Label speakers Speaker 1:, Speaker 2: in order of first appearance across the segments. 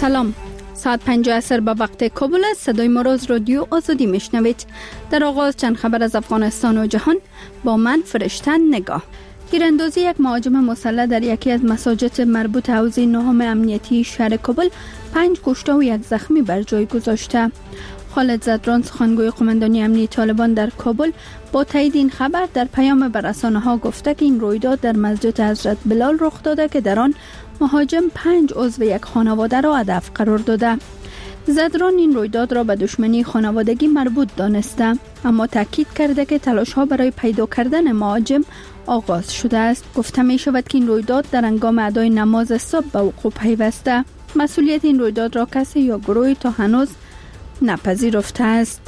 Speaker 1: سلام. ساعت 5 عصر به وقت کابل است. صدای ما را از رادیو آزادی میشنوید. در آغاز چند خبر از افغانستان و جهان با من فرشته نگاه. تیراندازی یک مهاجم مسلح در یکی از مساجد مربوط حوزه نهم امنیتی شهر کابل 5 کشته و 1 زخمی بر جای گذاشته. خالد زدران سخنگوی قماندانی امنیتی طالبان در کابل با تایید این خبر در پیام به رسانه‌ها گفته که این رویداد در مسجد حضرت بلال رخ داده که در آن مهاجم 5 عضو یک خانواده را هدف قرار داده. زدران این رویداد را به دشمنی خانوادگی مربوط دانسته، اما تاکید کرده که تلاش‌ها برای پیدا کردن مهاجم آغاز شده است. گفته می شود که این رویداد در هنگام ادای نماز صبح به وقوع پیوسته. مسئولیت این رویداد را کسی یا گروهی تا هنوز نپذیرفته است.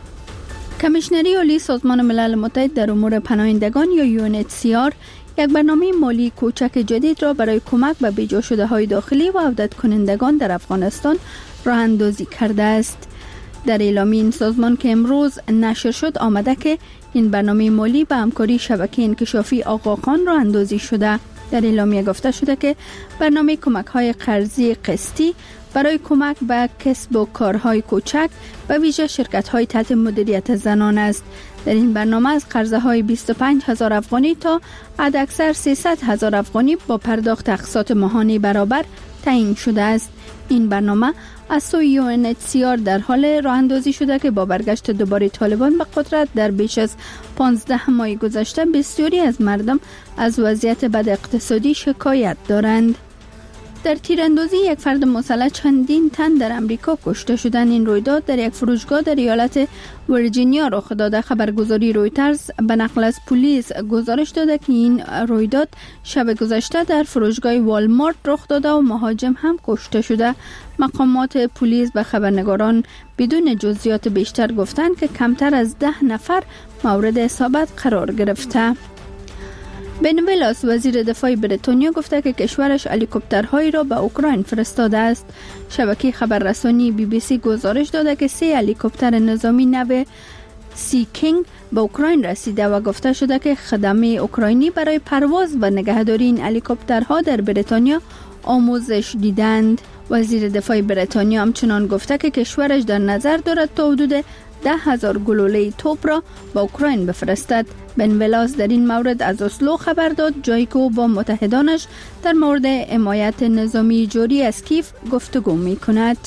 Speaker 1: کمیشنری عالی سازمان ملل متحد در امور پناهندگان یا UNHCR یک برنامه مالی کوچک جدید را برای کمک به بیجا شده های داخلی و عودت کنندگان در افغانستان راه اندازی کرده است. در اعلامیه این سازمان که امروز نشر شد آمده که این برنامه مالی به همکاری شبکه انکشافی آقاخان راه اندازی شده. در اعلامیه گفته شده که برنامه کمک های قرضی قسطی برای کمک به کسب و کارهای کوچک و ویژه شرکت های تحت مدیریت زنان است. در این برنامه از قرضه های 25,000 افغانی تا حداکثر 300,000 افغانی با پرداخت اقساط ماهانه برابر تعیین شده است. این برنامه از سوی UNHCR در حال راه اندازی شده که با برگشت دوباره طالبان به قدرت در بیش از 15 ماه گذشته بسیاری از مردم از وضعیت بد اقتصادی شکایت دارند. در تیراندازی یک فرد مسلح چندین تن در امریکا کشته شدند. این رویداد در یک فروشگاه در ایالت ویرجینیا رخ داده. خبرگزاری رویترز به نقل از پلیس گزارش داده که این رویداد شب گذشته در فروشگاه والمارت رخ داده و مهاجم هم کشته شده. مقامات پلیس به خبرنگاران بدون جزئیات بیشتر گفتند که کمتر از 10 نفر مورد اصابت قرار گرفته. بن ویلاس وزیر دفاع بریتانیا گفته که کشورش هلیکوپترهایی را به اوکراین فرستاده است. شبکه خبررسانی BBC گزارش داده که 3 هلیکوپتر نظامی نو سی کینگ به اوکراین رسیده و گفته شده که خدمه اوکراینی برای پرواز و نگهداری این هلیکوپترها در بریتانیا آموزش دیدند. وزیر دفاع بریتانیا همچنان گفته که کشورش در نظر دارد تا حدود 10,000 گلوله توپ را به اوکراین بفرستد. بن ویلاس در این مورد از اسلو خبر داد، جایی که او با متحدانش در مورد حمایت نظامی جوری از کیف گفتگو می کند.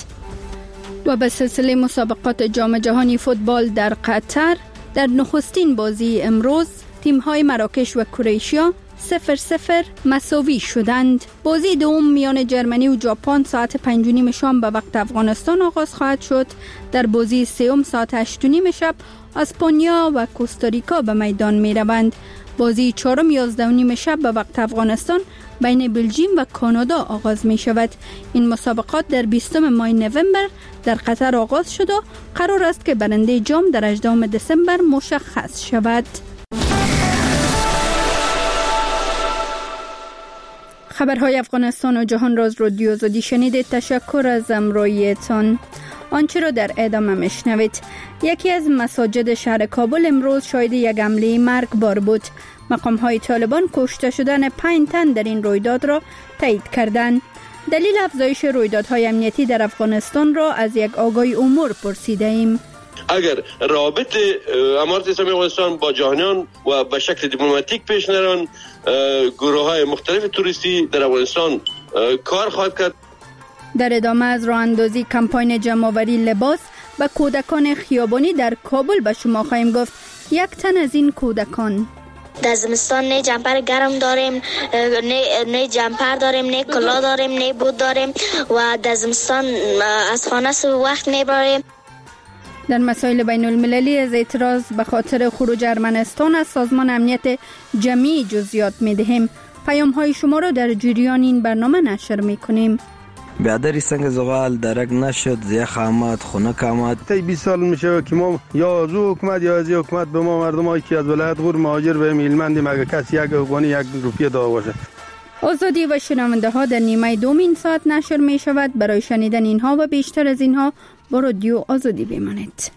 Speaker 1: و به سلسله مسابقات جام جهانی فوتبال در قطر در نخستین بازی امروز تیم‌های مراکش و کرواتیا 0-0 مساوی شدند. بازی دوم میان جرمنی و ژاپن ساعت 5:30 شام به وقت افغانستان آغاز خواهد شد. در بازی سوم ساعت 8:30 شب اسپانیا و کوستاریکا به میدان می روند. بازی چهارم 11:30 شب به وقت افغانستان بین بلژیم و کانادا آغاز می شود. این مسابقات در 20 ماه نوامبر در قطر آغاز شد و قرار است که برنده جام در 18 دسامبر مشخص شود. خبرهای افغانستان و جهان را از رادیو آزادی شنیدید. تشکر از همراهیتان. آنچه را در ادامه میشنوید. یکی از مساجد شهر کابل امروز شاهد یک حمله مرگبار بود. مقام‌های طالبان کشته شدن 5 تن در این رویداد را تایید کردند. دلیل افزایش رویدادهای امنیتی در افغانستان را از یک آگاهی امور پرسیده ایم.
Speaker 2: اگر رابط امارت اسلامی افغانستان با جهانیان و به شکل دیپلماتیک پیش نران، گروه‌های مختلف توریستی در افغانستان کار خواهد کرد.
Speaker 1: در ادامه از راه اندازی کمپاین جمع‌آوری لباس و کودکان خیابانی در کابل به شما خواهیم گفت. یک تن از این کودکان:
Speaker 3: در زمستان نه جمپر گرم داریم، نه جمپر داریم، نه کلاه داریم، نه بوت داریم و در زمستان از خانه وقت میبریم.
Speaker 1: در مسائل بین المللی از اعتراض به خاطر خروج ارمنستان از سازمان امنیت جمعی جزئیات میدهیم. پیام های شما را در جریان این برنامه نشر میکنیم.
Speaker 4: بیادری سنگ زغال درک نشد، زیخ آمد، خنک آمد.
Speaker 5: تا 20 سال میشه که ما یا از حکومت یا از حکومت به ما مردم هایی که از ولایت غور مهاجر به میلمندیم اگه کسی یک افغانی 1 روپیه داده باشه.
Speaker 1: آزادی و شنونده ها در نیمه دوم این ساعت نشر می شود. برای شنیدن اینها و بیشتر از اینها با رادیو آزادی بمانید.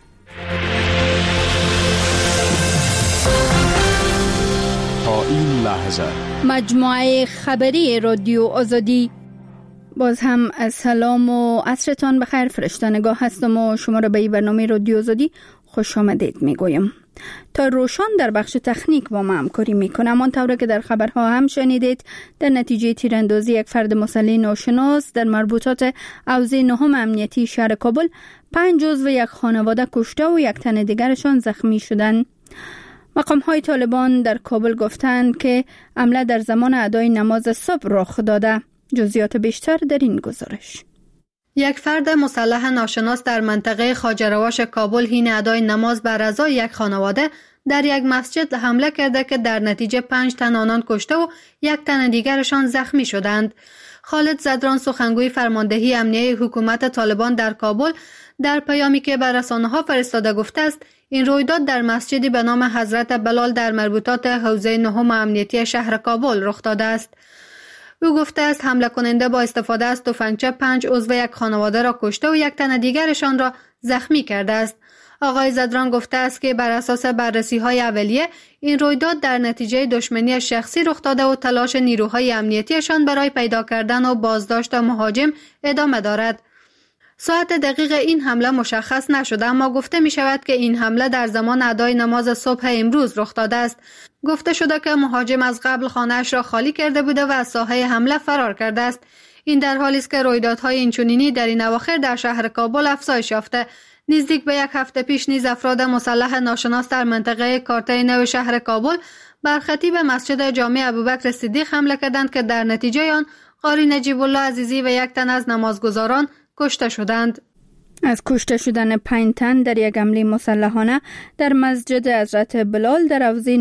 Speaker 6: تا این لحظه
Speaker 1: مجموعه خبری رادیو آزادی باز هم سلام و عصرتان بخیر. فرشته نگاه هستم و شما را به این برنامه رادیو آزادی خوش آمدید میگویم. تا روشان در بخش تکنیک با ما همکاری میکنم. آنطور که در خبرها هم شنیدید، در نتیجه تیراندازی یک فرد مسلح ناشناس در مربوطات حوزه نهم امنیتی شهر کابل 5 عضو یک خانواده کشته و یک تن دیگرشان زخمی شدند. مقام‌های طالبان در کابل گفتند که حمله در زمان ادای نماز صبح رخ داده. جزئیات بیشتر در این گزارش.
Speaker 6: یک فرد مسلح ناشناس در منطقه خواجه‌رواش کابل حین ادای نماز بر اعضای یک خانواده در یک مسجد حمله کرده که در نتیجه 5 تن آنان کشته و یک تن دیگرشان زخمی شدند. خالد زدران، سخنگوی فرماندهی امنیه حکومت طالبان در کابل، در پیامی که به رسانه‌ها فرستاده گفته است این رویداد در مسجدی به نام حضرت بلال در مربوطات حوزه نهم امنیتی شهر کابل رخ داده است. او گفته است حمله کننده با استفاده از تفنگچه 5 عضو یک خانواده را کشته و یک تن دیگرشان را زخمی کرده است. آقای زدران گفته است که بر اساس بررسی‌های اولیه این رویداد در نتیجه دشمنی شخصی رخ داده و تلاش نیروهای امنیتیشان برای پیدا کردن و بازداشت مهاجم ادامه دارد. ساعت دقیق این حمله مشخص نشده، اما گفته می شود که این حمله در زمان ادای نماز صبح امروز رخ داده است. گفته شده که مهاجم از قبل خانه‌اش را خالی کرده بوده و از ساحه حمله فرار کرده است. این در حالی است که رویدادهای اینچنینی در این اواخر در شهر کابل افزایش یافته. نزدیک به 1 هفته پیش نیز افراد مسلح ناشناس در منطقه کارته نو شهر کابل بر خطیب مسجد جامع ابوبکر صدیق حمله کردند که در نتیجه آن قاری نجیب الله عزیزی و یک تن از نمازگزاران کشته شدند.
Speaker 1: از کشته شدن 5 تن در یک حمله مسلحانه در مسجد حضرت بلال در حوزه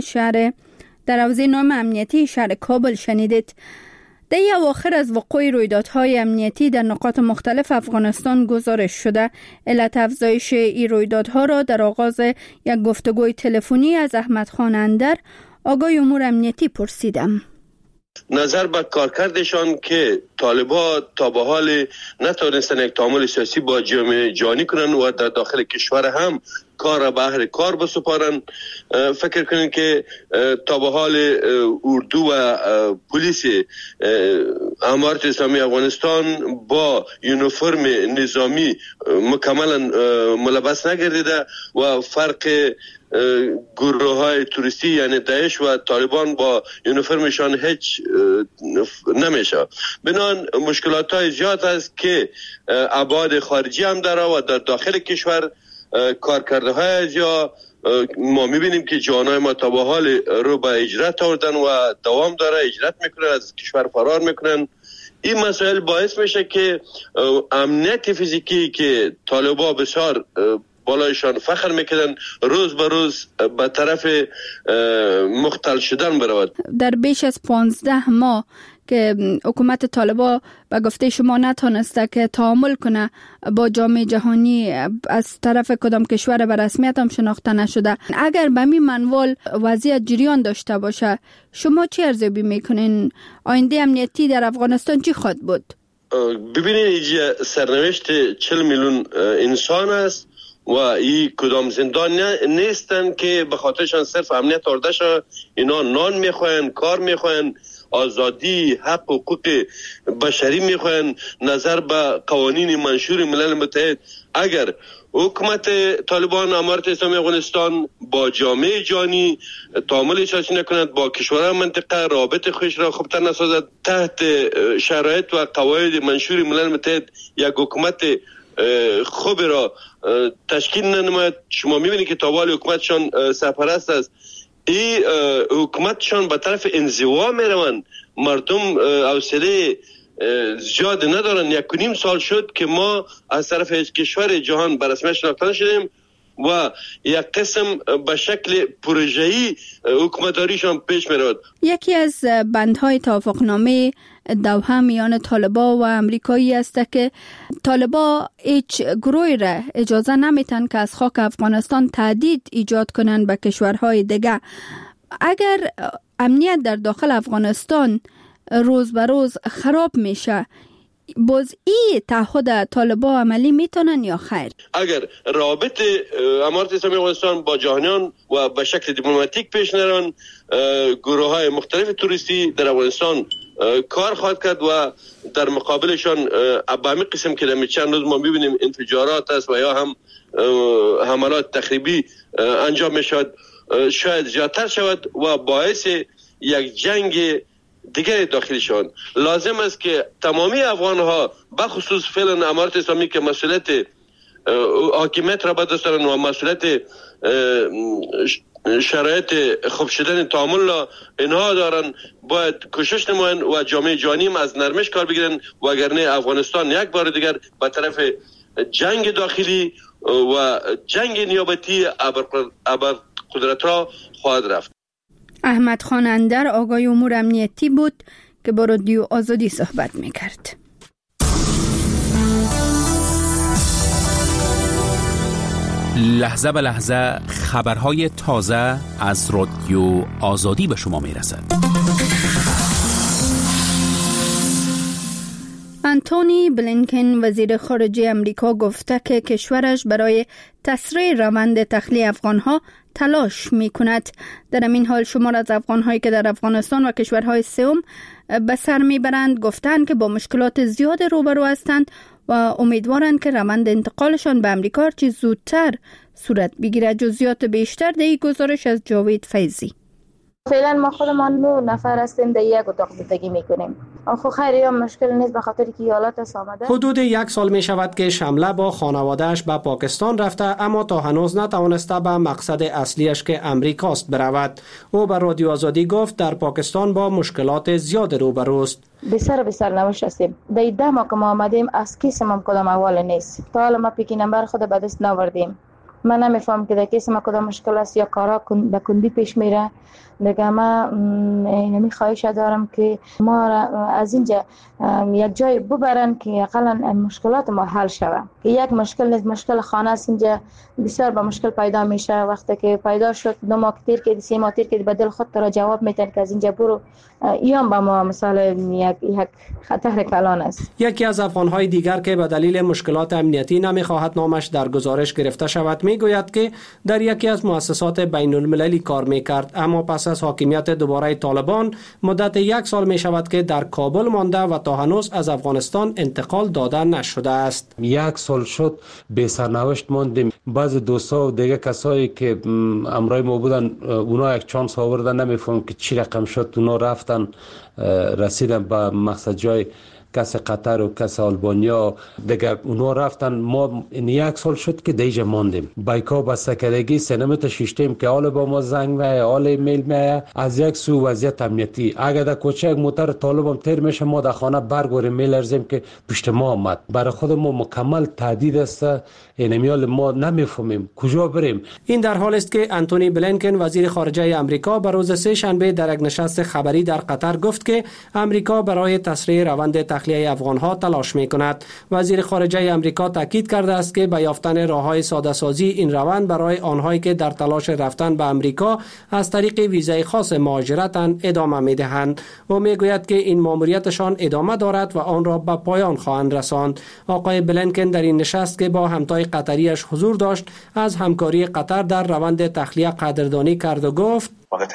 Speaker 1: نهم امنیتی شهر کابل شنیدید. در اواخر از وقوع رویدادهای امنیتی در نقاط مختلف افغانستان گزارش شده. علت افزایش این رویدادها را در آغاز یک گفتگوی تلفنی از احمد خان اندر، آگاه امور امنیتی، پرسیدم.
Speaker 2: نظر به کارکردشان که طالبان تا به حال نتوانستن یک تعامل سیاسی با جامعه جهانی کنن و در داخل کشور هم کار را به اهل کار بسپارن. فکر کنین که تا به حال اردو و پلیس امارت اسلامی افغانستان با یونیفرم نظامی مکملا ملبس نگردیده و فرق گروه های توریستی یعنی داعش و طالبان با یونیفرمشان هیچ نمیشه. بنان مشکلات های زیاد است که ابعاد خارجی هم داره و در داخل کشور کارکرده های یا ما میبینیم که جوانای ما تا به حال رو به هجرت آوردن و دوام داره، هجرت میکنن، از کشور فرار میکنن. این مسائل باعث میشه که امنیت فیزیکی که طالبان بسیار بالایشان فخر میکنن روز به روز به طرف مختل شدن برود.
Speaker 1: در بیش از 15 ماه که حکومت طالبان به گفته شما نتونسته که تعامل کنه با جامعه جهانی، از طرف کدام کشور به رسمیت هم شناخته نشده، اگر به می منوال وضعیت جریان داشته باشه، شما چی ارزیابی میکنین؟ آینده امنیتی در افغانستان چی خواهد بود؟
Speaker 2: ببینید اینجا سرنوشت 40 میلیون انسان است و این کدام زندان نیستن که به خاطرشان صرف امنیت آورده شد. اینا نان میخواین، کار میخواین، آزادی، حق و حقوق بشری میخواین، نظر به قوانین منشور ملل متحد. اگر حکومت طالبان امارت اسلامی افغانستان با جامعه جهانی تعامل اساسی نکند، با کشورهای منطقه رابط خوش را خوبتر نسازد، تحت شرایط و قواعد منشور ملل متحد یک حکومت خوب را تشکیل ننماید، شما میبینید که تابال حکومتشان سرپرست است. این حکومتشان به طرف انزوا میروند. مردم حوصله زیاد ندارن. 1.5 سال شد که ما از طرف هیچ کشور جهان به رسمیت شناخته نشدیم و یک قسم به شکل پروژه‌ای حکومتداریشان پیش میرود.
Speaker 1: یکی از بندهای توافقنامه دوحه میان طالبان و امریکایی است که طالبان هیچ گروهی را اجازه نمیتن که از خاک افغانستان تهدید ایجاد کنند به کشورهای دیگه. اگر امنیت در داخل افغانستان روز به روز خراب میشه، باز این تعهد طالبان عملی میتونن یا خیر؟
Speaker 2: اگر رابط امارت اسلامی افغانستان با جهانیان و به شکل دیپلماتیک پیش نرون، گروه های مختلف توریستی در افغانستان کار خواهد کرد و در مقابلشان به همین قسم که در چند روز ما میبینیم انفجارات است و یا هم حملات تخریبی انجام میشود شاید زیادتر شود و باعث یک جنگ دیگر داخلشان. لازم است که تمامی افغان ها بخصوص فعلا امارت اسلامی که مسئولیت حاکمیت را بدستند و مسئولیت شرایط خوب شدن تعامل را اینها دارن، باید کوشش نمایند و جامعه جهانی از نرمش کار بگیرن، وگرنه افغانستان یک بار دیگر به طرف جنگ داخلی و جنگ نیابتی ابرقدرت را خواهد رفت.
Speaker 1: احمد خان اندر آقای امور امنیتی بود که با رادیو آزادی صحبت میکرد.
Speaker 7: لحظه به لحظه خبرهای تازه از رادیو آزادی به شما میرسد.
Speaker 1: آنتونی بلینکن وزیر خارجه امریکا گفته که کشورش برای تسریع روند تخلیه افغانها تلاش می کند. در این حال شمار از افغانهایی که در افغانستان و کشورهای سوم به سر می برند گفتند که با مشکلات زیاد روبرو هستند و امیدوارند که روند انتقالشان به امریکا چه زودتر صورت بگیرد. جزئیات بیشتر در این گزارش از جاوید فیضی.
Speaker 8: فعلا ما خودمان 9 نفر هستیم، در یک اتاق زندگی میکنیم. خب خیلی هم مشکل نیست به خاطر که ایالات است آمده.
Speaker 9: حدود 1 سال می شود که شمله با خانوادهش به پاکستان رفته، اما تا هنوز نتوانسته به مقصد اصلیش که امریکاست برود. او به رادیو آزادی گفت در پاکستان با مشکلات زیاد روبروست.
Speaker 8: بسر نوش هستیم. در 10 ماه که ما آمدیم از کیسم هم کدام احوال نیست. تا حالا ما پیکی نمبر خود به دست ناوردیم. من نمیفهم که در کیس ما کدام مشکل است یا کارا به کندی پیش میره. دیگه ما اینمی خواهش دارم که ما از اینجا یک جای ببرن که اقلا مشکلات ما حل شود. که یک مشکل نیست، مشکل خانه است اینجا بسیار با مشکل پیدا میشه. وقتی که پیدا شد 2 ماه تیر که 3 ماه تیر که به دل خود را جواب میتن که از اینجا برو، ایام با ما مثلا یک خطر کلان است.
Speaker 9: یکی از افغانهای دیگر که به دلیل مشکلات امنیتی نمیخواهد نامش در گزارش گرفته شود میگوید که در یکی از مؤسسات بین المللی کار میکرد، اما پس از حاکمیت دوباره طالبان مدت 1 سال می شود که در کابل مانده و تا هنوز از افغانستان انتقال داده نشده است.
Speaker 10: 1 سال شد به سرنوشت ماندیم. بعض دوستا و دیگه کسایی که امرای ما بودن اونا یک چانس آوردن، نمیفهم که چی رقم شد، اونا رفتن رسیدن به مقصد جای، کس قطر و کس آلبانیا دیگه اونا رفتن. ما این 1 سال شد که دیجا ماندیم. بایکا بسته کردگی سنمت شیشتیم که حال با ما زنگ میه، حال ایمیل میه. از یک سو وضعیت امنیتی اگر در کوچه یک موتر طالبم تیر میشه ما در خانه برگوریم میلرزیم که پشت ما آمد. برای خود ما مکمل تهدید است. اینمیال ما نمیفهمیم کجا بریم.
Speaker 9: این در حال است که آنتونی بلینکن وزیر خارجه امریکا به روز 3 شنبه در یک نشست خبری در قطر گفت که امریکا برای تسریع روند تخلیه افغانها تلاش می‌کند. وزیر خارجه امریکا تاکید کرده است که به یافتن راه‌های ساده‌سازی این روند برای آنهایی که در تلاش رفتن به امریکا از طریق ویزای خاص مهاجرت ادامه می‌دهند. او می‌گوید که این مأموریتشان ادامه دارد و آن را به پایان خواهند رساند. آقای بلینکن در این نشست که با همتای قطریش حضور داشت از همکاری قطر در روند تخلیه قدردانی کرد و گفت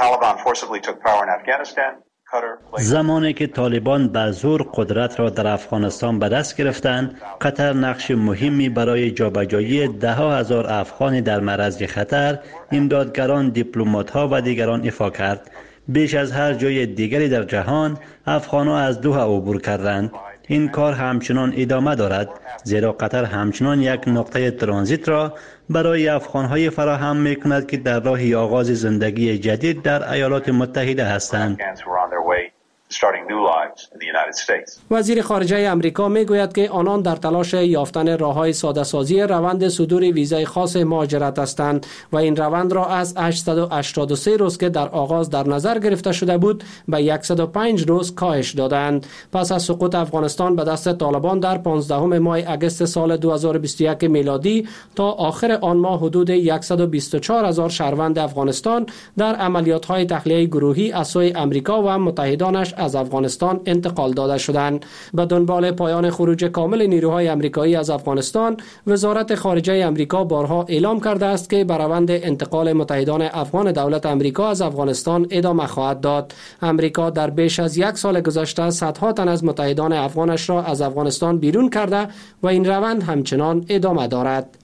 Speaker 11: زمانی که طالبان به زور قدرت را در افغانستان به دست گرفتند، قطر نقش مهمی برای جابجایی 10,000 افغان در معرض خطر، امدادگران، دیپلمات‌ها و دیگران ایفا کرد. بیش از هر جای دیگری در جهان افغان‌ها از دوحه عبور کردند. این کار همچنان ادامه دارد، زیرا قطر همچنان یک نقطه ترانزیت را برای افغان‌های فراهم می‌کند که در راه آغاز زندگی جدید در ایالات متحده هستند.
Speaker 9: وزیر خارجه امریکا میگوید که آنان در تلاش یافتن راه‌های ساده‌سازی روند صدور ویزای خاص مهاجرت هستند و این روند را از 883 روز که در آغاز در نظر گرفته شده بود به 105 روز کاهش دادند. پس از سقوط افغانستان به دست طالبان در 15 ماه اگست سال 2021 میلادی تا آخر آن ماه حدود 124,000 شهروند افغانستان در عملیات‌های تخلیه گروهی از سوی امریکا و متحدانش از افغانستان انتقال داده شدند. به دنبال پایان خروج کامل نیروهای آمریکایی از افغانستان، وزارت خارجه آمریکا بارها اعلام کرده است که به روند انتقال متحدان افغان دولت آمریکا از افغانستان ادامه خواهد داد. آمریکا در بیش از یک سال گذشته صدها تن از متحدان افغانش را از افغانستان بیرون کرده و این روند همچنان ادامه دارد.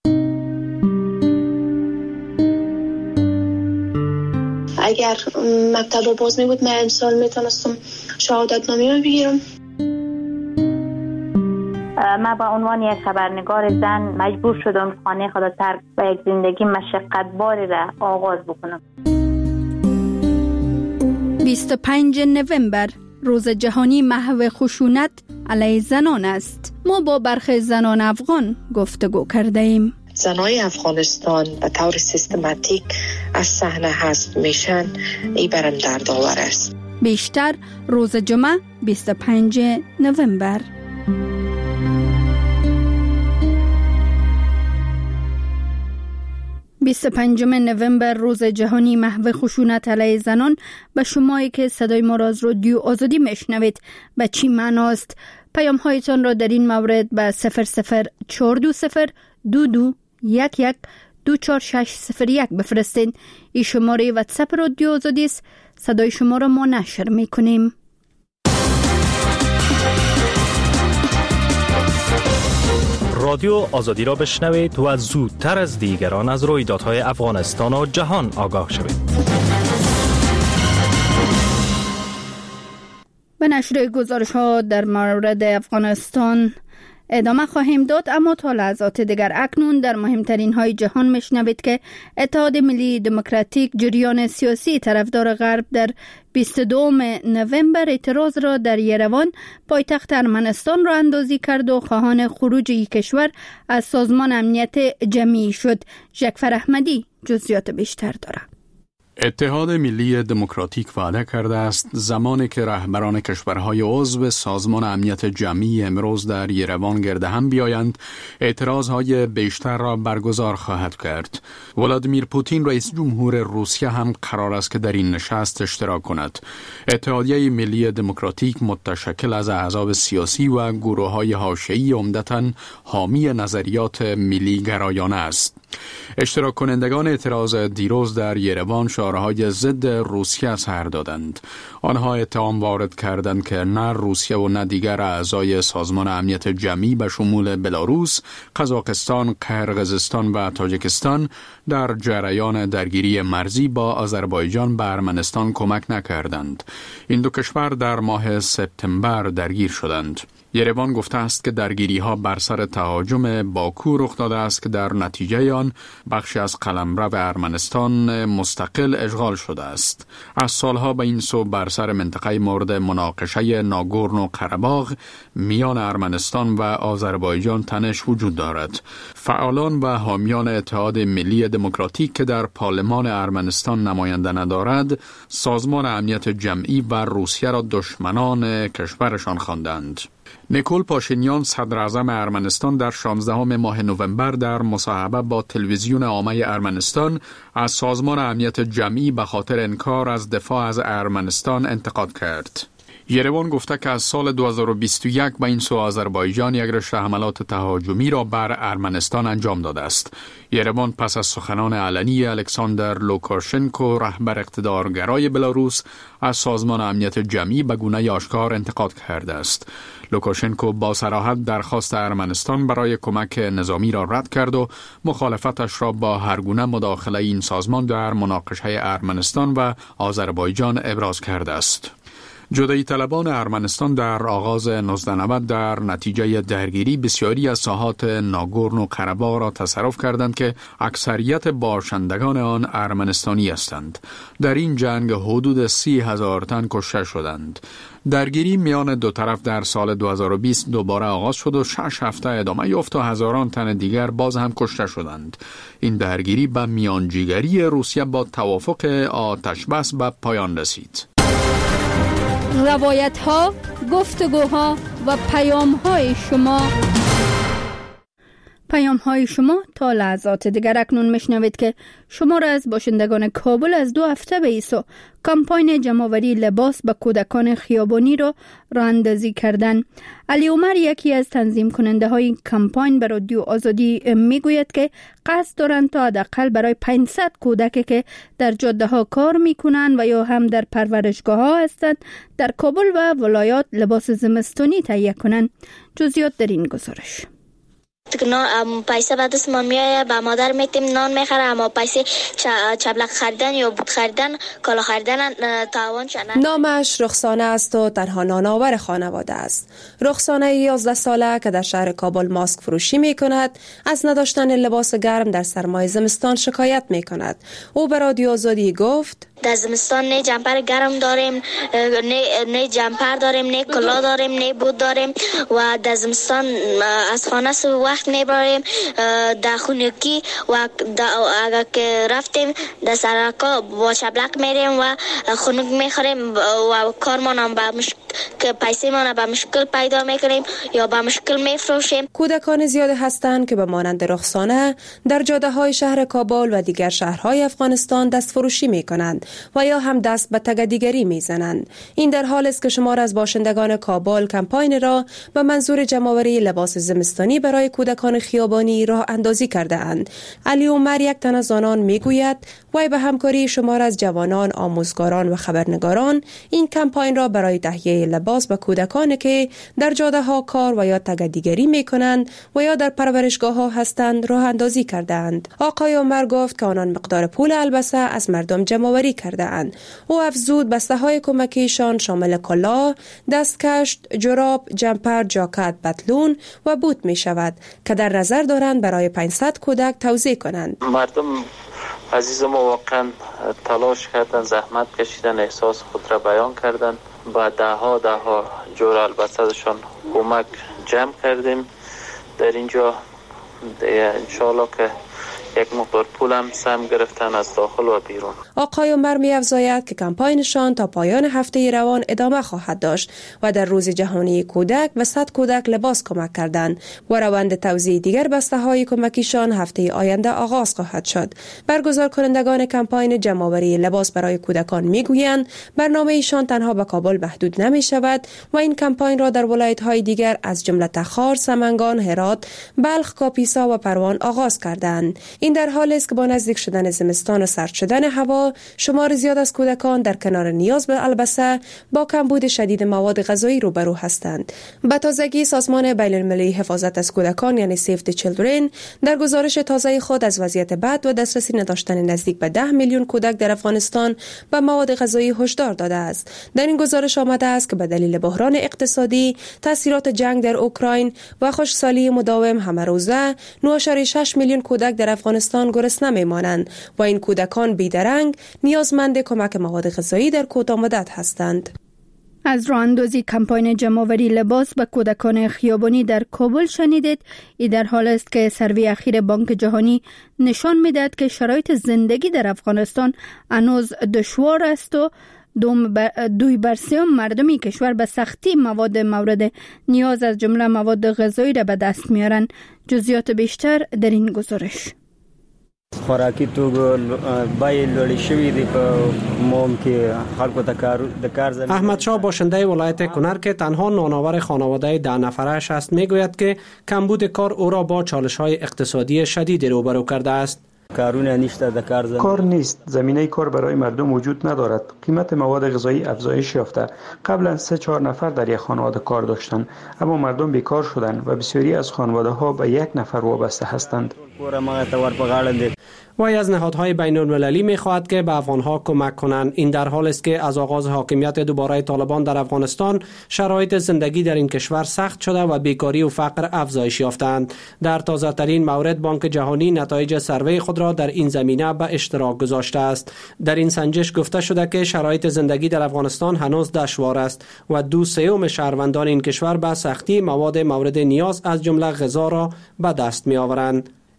Speaker 12: اگر مکتب باز می بود من امسال میتونستم شهادت نامه رو بگیرم.
Speaker 8: من به عنوان یک خبرنگار زن مجبور شدم خانه خود ترک و یک زندگی مشقت باری را آغاز بکنم.
Speaker 1: 25 نوامبر روز جهانی محو خشونت علیه زنان است. ما با برخی زنان افغان گفتگو کرده ایم.
Speaker 13: زنای افغانستان به طور سیستماتیک از صحنه حذف میشن، این برام دردآور است.
Speaker 1: بیشتر روز جمعه 25 نوامبر. پنجم نوامبر روز جهانی محو خشونت علیه زنان. به شمایی که صدای ما را از رادیو آزادی میشنوید به چی معناست؟ پیام هایتان را در این مورد به 00422011240601 بفرستین. این شماره واتساپ رادیو آزادی است. صدای شما را ما نشر میکنیم.
Speaker 14: رادیو آزادی را بشنوید و زودتر از دیگران از رویدادهای افغانستان و جهان آگاه شوید.
Speaker 1: به نشر گزارش ها در مورد افغانستان ادامه خواهیم داد، اما تا لحظات دیگر اکنون در مهمترین های جهان میشنوید که اتحاد ملی دموکراتیک جریان سیاسی طرفدار غرب در 22 نوامبر اعتراض را در یروان پایتخت ارمنستان را اندازی کرد و خواهان خروج این کشور از سازمان امنیت جمعی شد. جعفر احمدی جزئیات بیشتر دارد.
Speaker 15: اتحاد ملی دموکراتیک وعده کرده است زمانی که رهبران کشورهای عضو سازمان امنیت جمعی امروز در یروان گرد هم بیایند، اعتراضهای بیشتر را برگزار خواهد کرد. ولادیمیر پوتین رئیس جمهور روسیه هم قرار است که در این نشست اشتراک کند. اتحادیه ملی دموکراتیک متشکل از احزاب سیاسی و گروه‌های حاشیه‌ای عمدتاً حامی نظریات ملی گرایانه است. اشتراک کنندگان اعتراض دیروز در یروان شعارهای ضد روسیه سر دادند. آنها اتهام وارد کردند که نه روسیه و نه دیگر اعضای سازمان امنیت جمعی به شمول بلاروس، قزاقستان، قرقیزستان و تاجیکستان در جریان درگیری مرزی با آذربایجان به ارمنستان کمک نکردند. این دو کشور در ماه سپتامبر درگیر شدند. یروان گفته است که درگیری‌ها بر سر تهاجم باکو رخ داده است که در نتیجه آن بخشی از قلمرو ارمنستان مستقل اشغال شده است. از سالها به این سو بر سر منطقه مورد مناقشه ناگورنو قره‌باغ میان ارمنستان و آذربایجان تنش وجود دارد. فعالان و حامیان اتحاد ملی دموکراتیک که در پارلمان ارمنستان نماینده ندارد، سازمان امنیت جمعی و روسیه را دشمنان کشورشان خواندند. نیکول پاشینیان صدر اعظم ارمنستان در 16 ماه نوامبر در مصاحبه با تلویزیون عامه ارمنستان از سازمان امنیت جمعی به خاطر انکار از دفاع از ارمنستان انتقاد کرد. یروان گفته که از سال 2021 به این سو آذربایجان یک رشته حملات تهاجمی را بر ارمنستان انجام داده است. یروان پس از سخنان علنی الکساندر لوکاشنکو رهبر اقتدارگرای بلاروس از سازمان امنیت جمعی به گونه آشکار انتقاد کرده است. لوکاشنکو با صراحت درخواست ارمنستان برای کمک نظامی را رد کرد و مخالفتش را با هر گونه مداخله این سازمان در مناقشه ارمنستان و آذربایجان ابراز کرده است. جدایی طلبان ارمنستان در آغاز 1990 در نتیجه درگیری بسیاری از ساحات ناگورنو قره‌باغ را تصرف کردند که اکثریت باشندگان آن ارمنستانی هستند. در این جنگ حدود 30,000 تن کشته شدند. درگیری میان دو طرف در سال 2020 دوباره آغاز شد و 6 هفته ادامه یافت و هزاران تن دیگر باز هم کشته شدند. این درگیری به میانجیگری روسیه با توافق آتشبس به پایان رسید.
Speaker 1: روایت ها، گفتگوها و پیام های شما پیام های شما تا لحظات دیگر. اکنون میشنوید که شمار از باشندگان کابل از 2 هفته به ایسو کمپاین جمع‌آوری لباس به کودکان خیابانی را راه اندازی کردند. علی عمر یکی از تنظیم کننده های کمپاین به رادیو آزادی میگوید که قصد دارند تا حداقل برای 500 کودکی که در جاده ها کار میکنند و یا هم در پرورشگاه ها هستند در کابل و ولایات لباس زمستانی تهیه کنند. جزئیات در این گزارش.
Speaker 3: پیسه به دستمان میایه، به مادر میتیم نان میخره، اما پیسه چبلک خریدن یا بود خریدن، کالا خریدن تاوان شدن.
Speaker 16: نامش رخسانه است و تنها نانآور خانواده است. رخسانه 11 ساله که در شهر کابل ماسک فروشی میکند، از نداشتن لباس گرم در سرمای زمستان شکایت میکند. او به رادیو آزادی گفت:
Speaker 3: در زمستان نه جمپر گرم داریم، نه جمپر داریم، نه کلا داریم، نه بود داریم و در زمستان از خانه وقت میبریم در خونگی و اگر که رفتیم در سرکا با شبلق میریم و خونگ میخوریم و کارمان هم که پیسه ما به مشکل پیدا میکنیم یا به مشکل میفروشیم.
Speaker 16: کودکان زیاد هستند که به مانند رخسانه در جاده های شهر کابل و دیگر شهرهای افغانستان دست فروشی میکنند و یا هم دست به تگدیگری میزنند. این در حال است که شمار از باشندگان کابل کمپاین را به منظور جمع‌آوری لباس زمستانی برای کودکان خیابانی راه اندازی کرده اند. علی عمر یک تن از آنان میگوید وی به همکاری شمار از جوانان، آموزگاران و خبرنگاران این کمپاین را برای تهیه لباس به کودکانی که در جاده ها کار و یا تگدیگری میکنند و یا در پرورشگاه ها هستند راه اندازی کرده اند. آقای عمر گفت که آنان مقدار پول البسه از مردم جمع‌آوری کرده اند. او افزود بسته های کمکیشان شامل کلاه، دستکشت، جراب، جمپر، جاکت، پتلون و بوت می شود که در نظر دارند برای 500 کودک توزیع کنند.
Speaker 17: مردم عزیز ما واقعا تلاش کردن، زحمت کشیدن، احساس خود را بیان کردن. با ده ها جور البسه‌شان کمک جمع کردیم. در اینجا انشاءالله که یک مقدار پول هم سهم گرفتن از داخل و بیرون.
Speaker 16: آقای عمر می افزاید که کمپاینشان تا پایان هفته روان ادامه خواهد داشت و در روز جهانی کودک و 100 کودک لباس کمک کردند و روند توزیع دیگر بسته های کمکیشان هفته آینده آغاز خواهد شد. برگزار کنندگان کمپاین جمع‌آوری لباس برای کودکان می گویند برنامه ایشان تنها به کابل محدود نمی شود و این کمپاین را در ولایت های دیگر از جمله تخار، سمنگان، هرات، بلخ، کاپیسا و پروان آغاز کردند. این در حالی است که با نزدیک شدن زمستان و سرد شدن هوا شمار زیاد از کودکان در کنار نیاز به البسه با کمبود شدید مواد غذایی روبرو هستند. به تازگی سازمان بین‌المللی حفاظت از کودکان یعنی Save the Children در گزارش تازه خود از وضعیت بد و دسترسی نداشتن نزدیک به 10 میلیون کودک در افغانستان به مواد غذایی هشدار داده است. در این گزارش آمده است که به دلیل بحران اقتصادی، تاثیرات جنگ در اوکراین و خشکسالی مداوم همه روزه 9.6 میلیون کودک در افغانستان گرسنه میمانند و این کودکان بیدرنگ نیازمند کمک مواد غذایی در کوتاه مدت هستند.
Speaker 1: از راه اندازی کمپاین جمع‌آوری لباس به کودکان خیابانی در کابل شنیدید. این در حال است که سروی اخیر بانک جهانی نشان می‌دهد که شرایط زندگی در افغانستان هنوز دشوار است و 2/3 مردمی کشور به سختی مواد مورد نیاز از جمله مواد غذایی را به دست میارند. جزئیات بیشتر در این گزارش.
Speaker 18: خوراکي توکو بیې لوړې شوې دي په موم کې خلکو د کار زمینه.
Speaker 9: احمد شاه باشنده ولایت کنر که تنها نانآور خانواده 10 نفرش است میگوید که کمبود کار او را با چالش‌های اقتصادی شدید روبرو کرده است.
Speaker 19: کار نیست، زمینه کار برای مردم وجود ندارد. قیمت مواد غذایی افزایش یافته. قبلا 3-4 نفر در یک خانواده کار داشتند، اما مردم بیکار شدند و بسیاری از خانواده ها به یک نفر وابسته هستند.
Speaker 9: وی از نهادهای بین المللی می خواهد که به افغانها کمک کنند. این در حال است که از آغاز حاکمیت دوباره طالبان در افغانستان شرایط زندگی در این کشور سخت شده و بیکاری و فقر افزایش یافتند. در تازه ترین مورد بانک جهانی نتایج سروی خود را در این زمینه به اشتراک گذاشته است. در این سنجش گفته شده که شرایط زندگی در افغانستان هنوز دشوار است و 2/3 شهروندان این کشور به سختی مواد مورد نیاز از جمله غذا را به دست می آورند.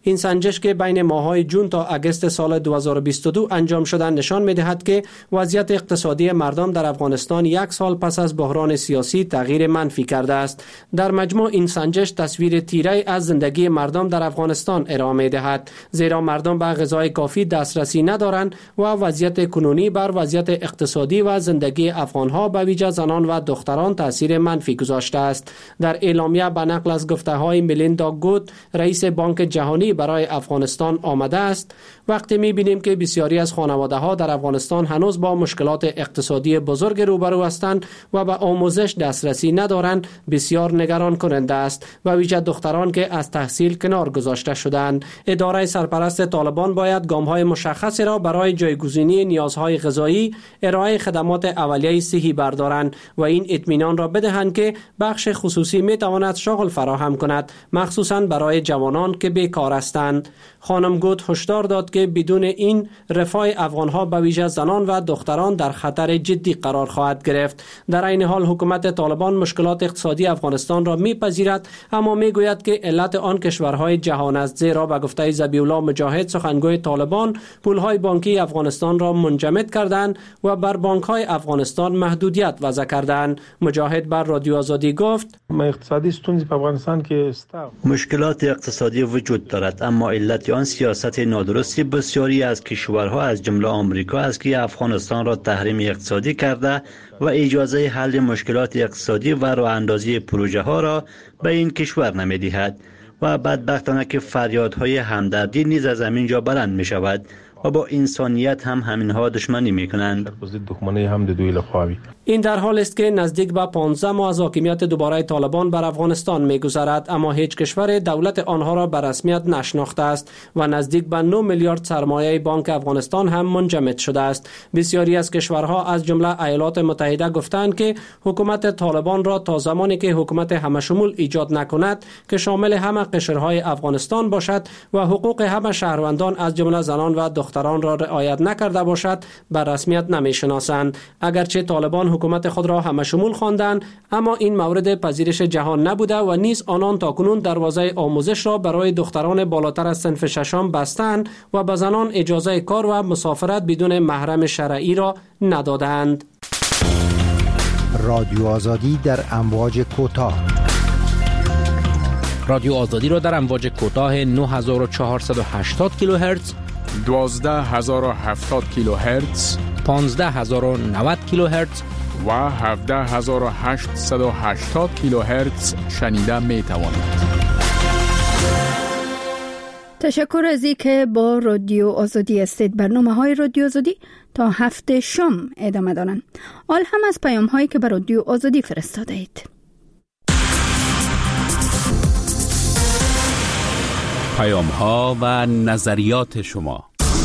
Speaker 9: این سنجش که بین ماه‌های جون تا اگست سال 2022 انجام شده نشان می‌دهد که وضعیت اقتصادی مردم در افغانستان یک سال پس از بحران سیاسی تغییر منفی کرده است. در مجموع این سنجش تصویر تیره از زندگی مردم در افغانستان ارائه می‌دهد، زیرا مردم به غذای کافی دسترسی ندارند و وضعیت کنونی بر وضعیت اقتصادی و زندگی افغان‌ها به ویژه زنان و دختران تاثیر منفی گذاشته است. در اعلامیه به نقل از گفته‌های میلیندا گوت، رئیس بانک جهانی برای افغانستان آمده است: وقتی می‌بینیم که بسیاری از خانواده‌ها در افغانستان هنوز با مشکلات اقتصادی بزرگ روبرو هستند و به آموزش دسترسی ندارند، بسیار نگران کننده است و ویژه دختران که از تحصیل کنار گذاشته شدند. اداره سرپرست طالبان باید گام‌های مشخصی را برای جایگزینی نیازهای غذایی، ارائه خدمات اولیه صحی بردارند و این اطمینان را بدهند که بخش خصوصی می‌تواند شغل فراهم کند، مخصوصاً برای جوانان که بیکار هستند. خانم گوت هشدار داد که بدون این رفاه افغان‌ها به ویژه زنان و دختران در خطر جدی قرار خواهد گرفت. در این حال حکومت طالبان مشکلات اقتصادی افغانستان را می‌پذیرد، اما می‌گوید که علت آن کشورهای جهان است، زیرا به گفته ذبیح الله مجاهد سخنگوی طالبان، پول‌های بانکی افغانستان را منجمد کردند و بر بانک‌های افغانستان محدودیت وضع کردند. مجاهد بر رادیو آزادی گفت:
Speaker 5: اقتصادی ستونزی په افغانستان کې است.
Speaker 11: مشکلات اقتصادی وجود دارد، اما علت آن سیاست نادرستی بسیاری از کشورها از جمله آمریکا است که افغانستان را تحریم اقتصادی کرده و اجازه حل مشکلات اقتصادی و راه اندازی پروژه ها را به این کشور نمی‌دهد و بدبختانه که فریادهای همدردی نیز از همین جا بلند می شود و با انسانیت هم همینها دشمنی می کنند.
Speaker 9: این در حال است که نزدیک به 15 ماه از حاکمیت دوباره طالبان بر افغانستان می گذرد، اما هیچ کشور دولت آنها را به رسمیت نشناخته است و نزدیک به 9 میلیارد سرمایه بانک افغانستان هم منجمد شده است. بسیاری از کشورها از جمله ایالات متحده گفتند که حکومت طالبان را تا زمانی که حکومت همشمول ایجاد نکند که شامل همه قشرهای افغانستان باشد و حقوق همه شهروندان از جمله زنان و دختران را رعایت نکرده باشد، بر رسمیت نمی‌شناسند. اگرچه طالبان حکومت خود را همشمول خواندند، اما این مورد پذیرش جهان نبوده و نیز آنان تاکنون دروازه آموزش را برای دختران بالاتر از صنف ششم بستند و به زنان اجازه کار و مسافرت بدون محرم شرعی را ندادند.
Speaker 20: رادیو آزادی در امواج کوتاه.
Speaker 7: رادیو آزادی را در امواج کوتاه 9480 کیلوهرتز،
Speaker 15: 12070 کیلوهرتز،
Speaker 7: 15090 کیلوهرتز
Speaker 15: و 17880 کیلوهرتز شنیده می توانید.
Speaker 1: تشکر از اینکه با رادیو آزادی هستید. برنامه‌های رادیو آزادی تا هفته شام ادامه دارند. حال هم از پیام‌هایی که به رادیو آزادی فرستاده اید.
Speaker 7: پیام‌ها و نظریات شما.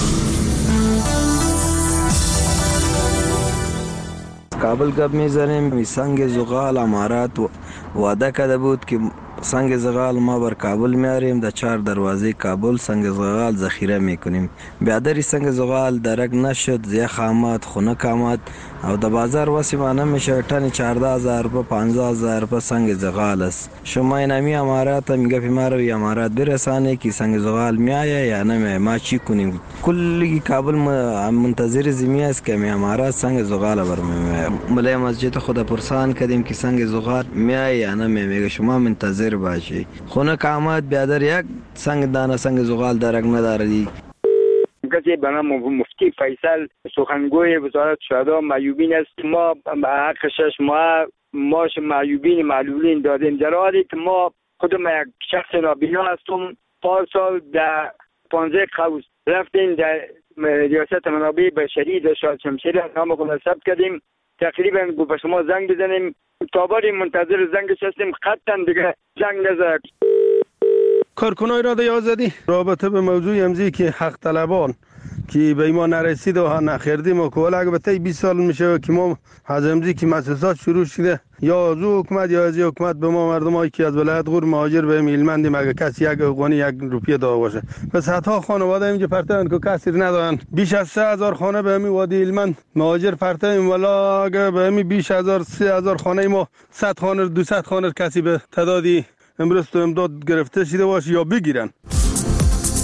Speaker 4: کابل کب میزنیم. سنگ زغال امارات وعده کرده بود که سنگ زغال ما بر کابل میاریم، در 4 دروازه کابل سنگ زغال ذخیره میکنیم. بیادری سنگ زغال درک نشد، زیخ آمد، خنک آمد او در بازار واسه ما نمیشه. تن 14000 روپه 15000 روپه سنگ زغال است. شما اینمی امارات میگه ما رو امارات برسانه که سنگ زغال میایه یا نمیایه، ما چی کنیم؟ کلی کابل منتظر زمین است که می امارات سنگ زغال برمیایه. ملای مسجد خدا پرسان کردیم که سنگ زغال میایه یا نمیایه، میگه شما منتظر باشی. خنک آمد، بیادر یک سنگ دانه سنگ زغال درک نداری.
Speaker 21: کسی به نام مفتی فیصل سخنگوی وزارت شهدا معیوبین است. ما به حق 6 ماه ماش معیوبین معلولین دادیم، در حالی که ما خودم یک شخص نابینا هستم. پارسال در 15 قوس رفتیم در ریاست منابع بشری در شاه شمشیر نام خود ثبت کردیم. تقریبا به شما زنگ بزنیم، تاباری منتظر زنگش هستیم، قطعا دیگه زنگ نزد.
Speaker 5: کارکنای رادیو آزادی رابطه به موضوع امضی که حق طلبان که به ما نرسید و نخیردیم و کوالا البته 20 سال میشه که ما از امضی که مؤسسات شروع شده یا از حکومت یا از حکومت به ما مردم هایی که از ولایت غور مهاجر به میلمندیم اگه کسی یک افغانی 1 روپیه داده باشه. پس حتی خانواده اینجا پرتن که کسی ندارن. بیش از 3000 خانه به همین وادی هلمند مهاجر پرتیم، ولی اگه به همین بیش از 3000 خانه ما 100 خانه 200 خانه کسی به تعدادی امروز تو امداد گرفته شده باشه یا بگیرن.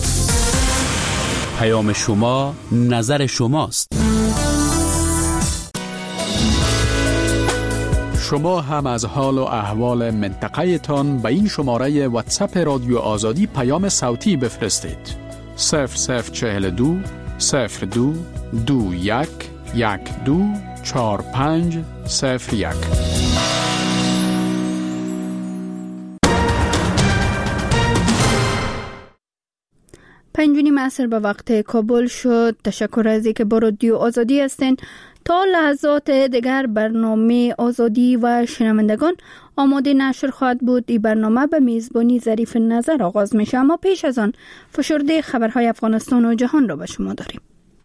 Speaker 7: پیام شما نظر شماست.
Speaker 15: شما هم از حال و احوال منطقه تان به این شماره واتساپ رادیو آزادی پیام صوتی بفرستید. 0042 02 21 12 45 01.
Speaker 1: پنجونی معصر به وقت کابل شد. تشکر از اینکه با رادیو آزادی هستین. تا لحظات دیگر برنامه آزادی و شنوندگان آماده نشر خواهد بود. این برنامه به میزبانی ظریف نظر آغاز میشه، اما پیش از آن فشرده خبرهای افغانستان و جهان را به شما داریم.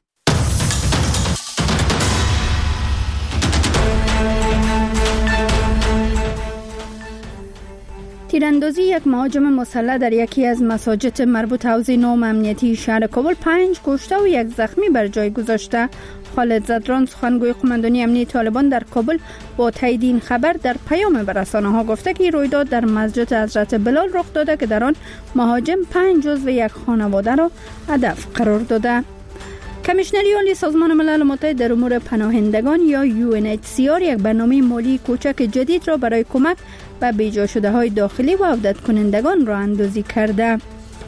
Speaker 1: تیراندازی یک مهاجم مسلح در یکی از مساجد مربوط حوزه نام امنیتی شهر کابل 5 کشته و 1 زخمی بر جای گذاشته. خالد زدران سخنگوی قماندانی امنیتی طالبان در کابل با تایید این خبر در پیام به رسانه‌ها گفته که رویداد در مسجد حضرت بلال رخ داده که در آن مهاجم 5 جزو یک خانواده را هدف قرار داده. کمیشنری عالی سازمان ملل متحد در امور پناهندگان یا UNHCR یک برنامه مالی کوچک جدید را برای کمک به بیجا شده های داخلی و عودت کنندگان راه اندازی کرده.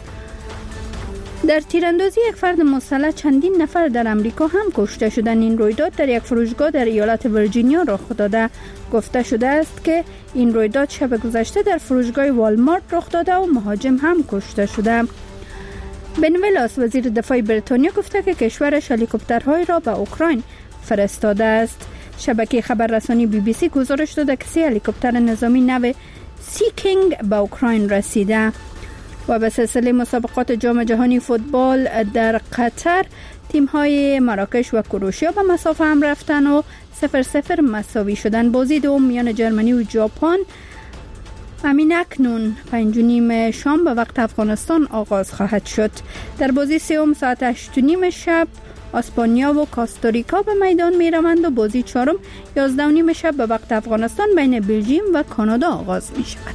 Speaker 1: در تیراندازی یک فرد مسلح چندین نفر در امریکا هم کشته شدند. این رویداد در یک فروشگاه در ایالت ویرجینیا رخ داده. گفته شده است که این رویداد شب گذشته در فروشگاه والمارت رخ داده و مهاجم هم کشته شده. بن ولاس وزیر دفاع بریتانیا گفته که کشورش هلیکوپترهای را به اوکراین فرستاده است. شبکه خبررسانی BBC گزارش داده که 3 هلیکوپتر نظامی نو سی کینگ به اوکراین رسیده. و به سلسله مسابقات جام جهانی فوتبال در قطر تیم‌های مراکش و کروشیا به مسافه هم رفتن و 0-0 مساوی شدن. بازی دوم میان جرمنی و ژاپن همین اکنون 5:30 شام به وقت افغانستان آغاز خواهد شد. در بازی سوم ساعت 8:30 شب اسپانیا و کاستاریکا به میدان می روند و بازی چهارم 11:30 شب به وقت افغانستان بین بلژیم و کانادا آغاز می شود.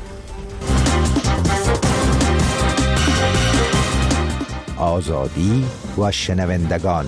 Speaker 20: آزادی و شنوندگان.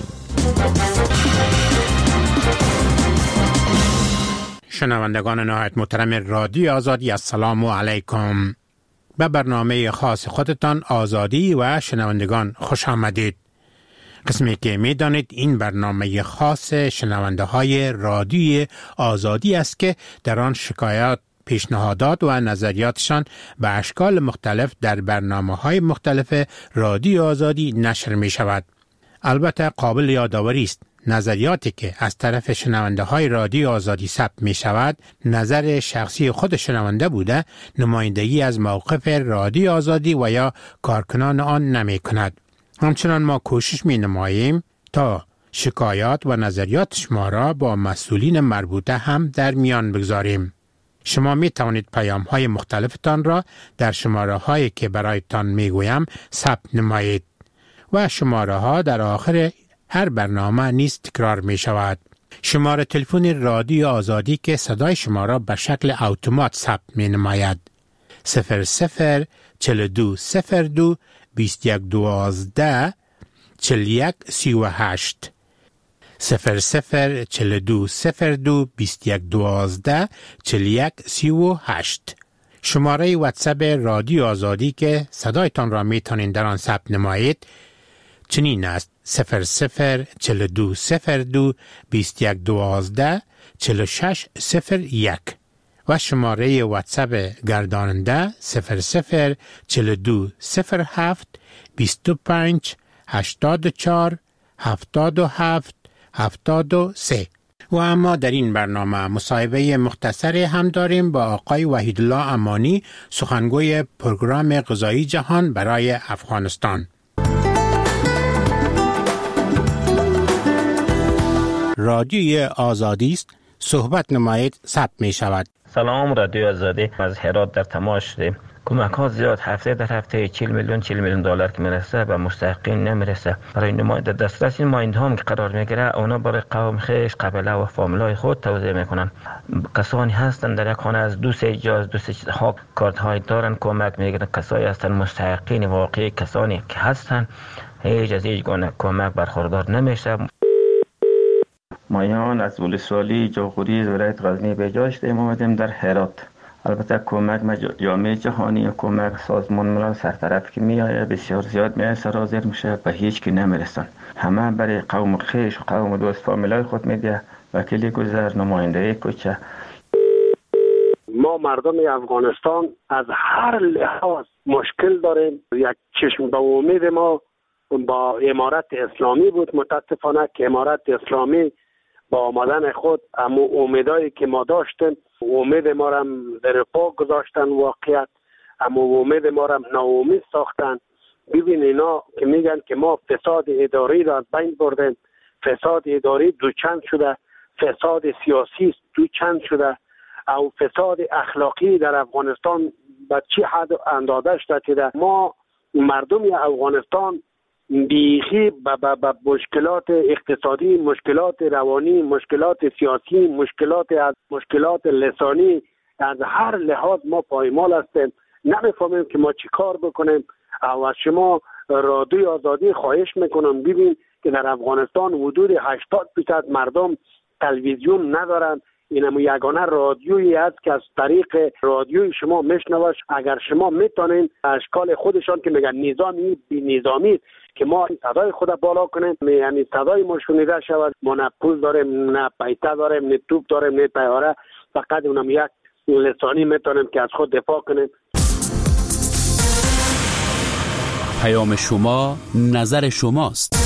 Speaker 6: شنوندگان نهایت محترم رادیو آزادی، السلام علیکم. به برنامه خاص خودتان آزادی و شنوندگان خوش آمدید. قسمی که می دانید این برنامه خاص شنونده های رادیو آزادی است که در آن شکایات، پیشنهادات و نظریاتشان به اشکال مختلف در برنامه‌های مختلف رادیو آزادی نشر می شود. البته قابل یادآوری است نظریاتی که از طرف شنونده های رادیو آزادی ثبت می شود نظر شخصی خود شنونده بوده، نمایندگی از موقف رادیو آزادی و یا کارکنان آن نمی کند. همچنان ما کوشش می نماییم تا شکایات و نظریات شما را با مسئولین مربوطه هم در میان بگذاریم. شما می توانید پیام های مختلفتان را در شماره هایی که برایتان می گویم ثبت نمایید و شماره ها در آخر هر برنامه نیز تکرار می شود. شماره تلفن رادیو آزادی که صدای شما را به شکل اتومات ثبت می نماید 004202 2112 4138 004202 2112 4138. شماره واتساپ رادیو آزادی که صدایتان را می توانید در آن ثبت نمایید چنین است: 004202 2112 4601 و شماره واتساپ گرداننده 004207 25 84 77 73. و اما در این برنامه مصاحبه مختصری هم داریم با آقای وحیدالله امانی، سخنگوی پروگرام غذایی جهان برای افغانستان. رادیوی آزادی است، صحبت نمایید ثبت می شود.
Speaker 22: سلام، رادیو آزادی از هرات در تماس شدیم. کمک ها زیاد هفته در هفته 40 میلیون دلار که میرسه و مستحقین نمیرسه. برای نماینده دسترس این مایند هم که قرار میگیره اونا برای قوم خیش، قبیله و فامیلای خود توزیع میکنن. کسانی هستن در یک خانه از 2-3 ها کارت های دارن کمک میگیرن. کسایی هستن مستحقین واقعی، کسانی که هستن هیچ از هیچ گونه کمک برخوردار نمیشه. مایان از ولسوالی جاغوری ولایت غزنی به جا هستیم، آمدیم در هرات. البته کمک جامعه جهانی و کمک سازمان ملل سرطرف که میآید بسیار زیاد میآید سرازیر میشه به هیچ کی نمیرسن. همه برای قوم خویش و قوم دوست فامیلای خود میده. وکیل گذر، نماینده کوچه.
Speaker 2: ما مردم افغانستان از هر لحاظ مشکل داریم. یک چشم به امید ما با امارت اسلامی بود، متاسفانه که امارت اسلامی با آمدن خود اما امیدایی که ما داشتیم امید ما را در پا گذاشتن، واقعیت اما امید ما را ناامید ساختن. ببین اینا که میگن که ما فساد اداری را از بین بردیم، فساد اداری دوچند شده، فساد سیاسی دوچند شده، او فساد اخلاقی در افغانستان به چی حد اندازه شده. ما مردم افغانستان بیخی به مشکلات اقتصادی، مشکلات روانی، مشکلات سیاسی، مشکلات لسانی از هر لحاظ ما پایمال هستیم. نمیفهمیم که ما چی کار بکنیم. او از شما رادیوی آزادی خواهش میکنم ببین که در افغانستان حدود 80% مردم تلویزیون ندارن. اینم یگانه رادیویی است که از طریق رادیوی شما میشنوش. اگر شما میتونین اشکال خودشان که میگن نظامی بی نظامی که ما صدای خود بالا کنیم، یعنی صدای ما شنیده شود. ما نه پول داریم، نه پیسه داریم، نه توپ داریم، نه طیاره، فقط اونم یک لسانی میتونیم که از خود دفاع کنیم.
Speaker 7: پیام شما نظر شماست.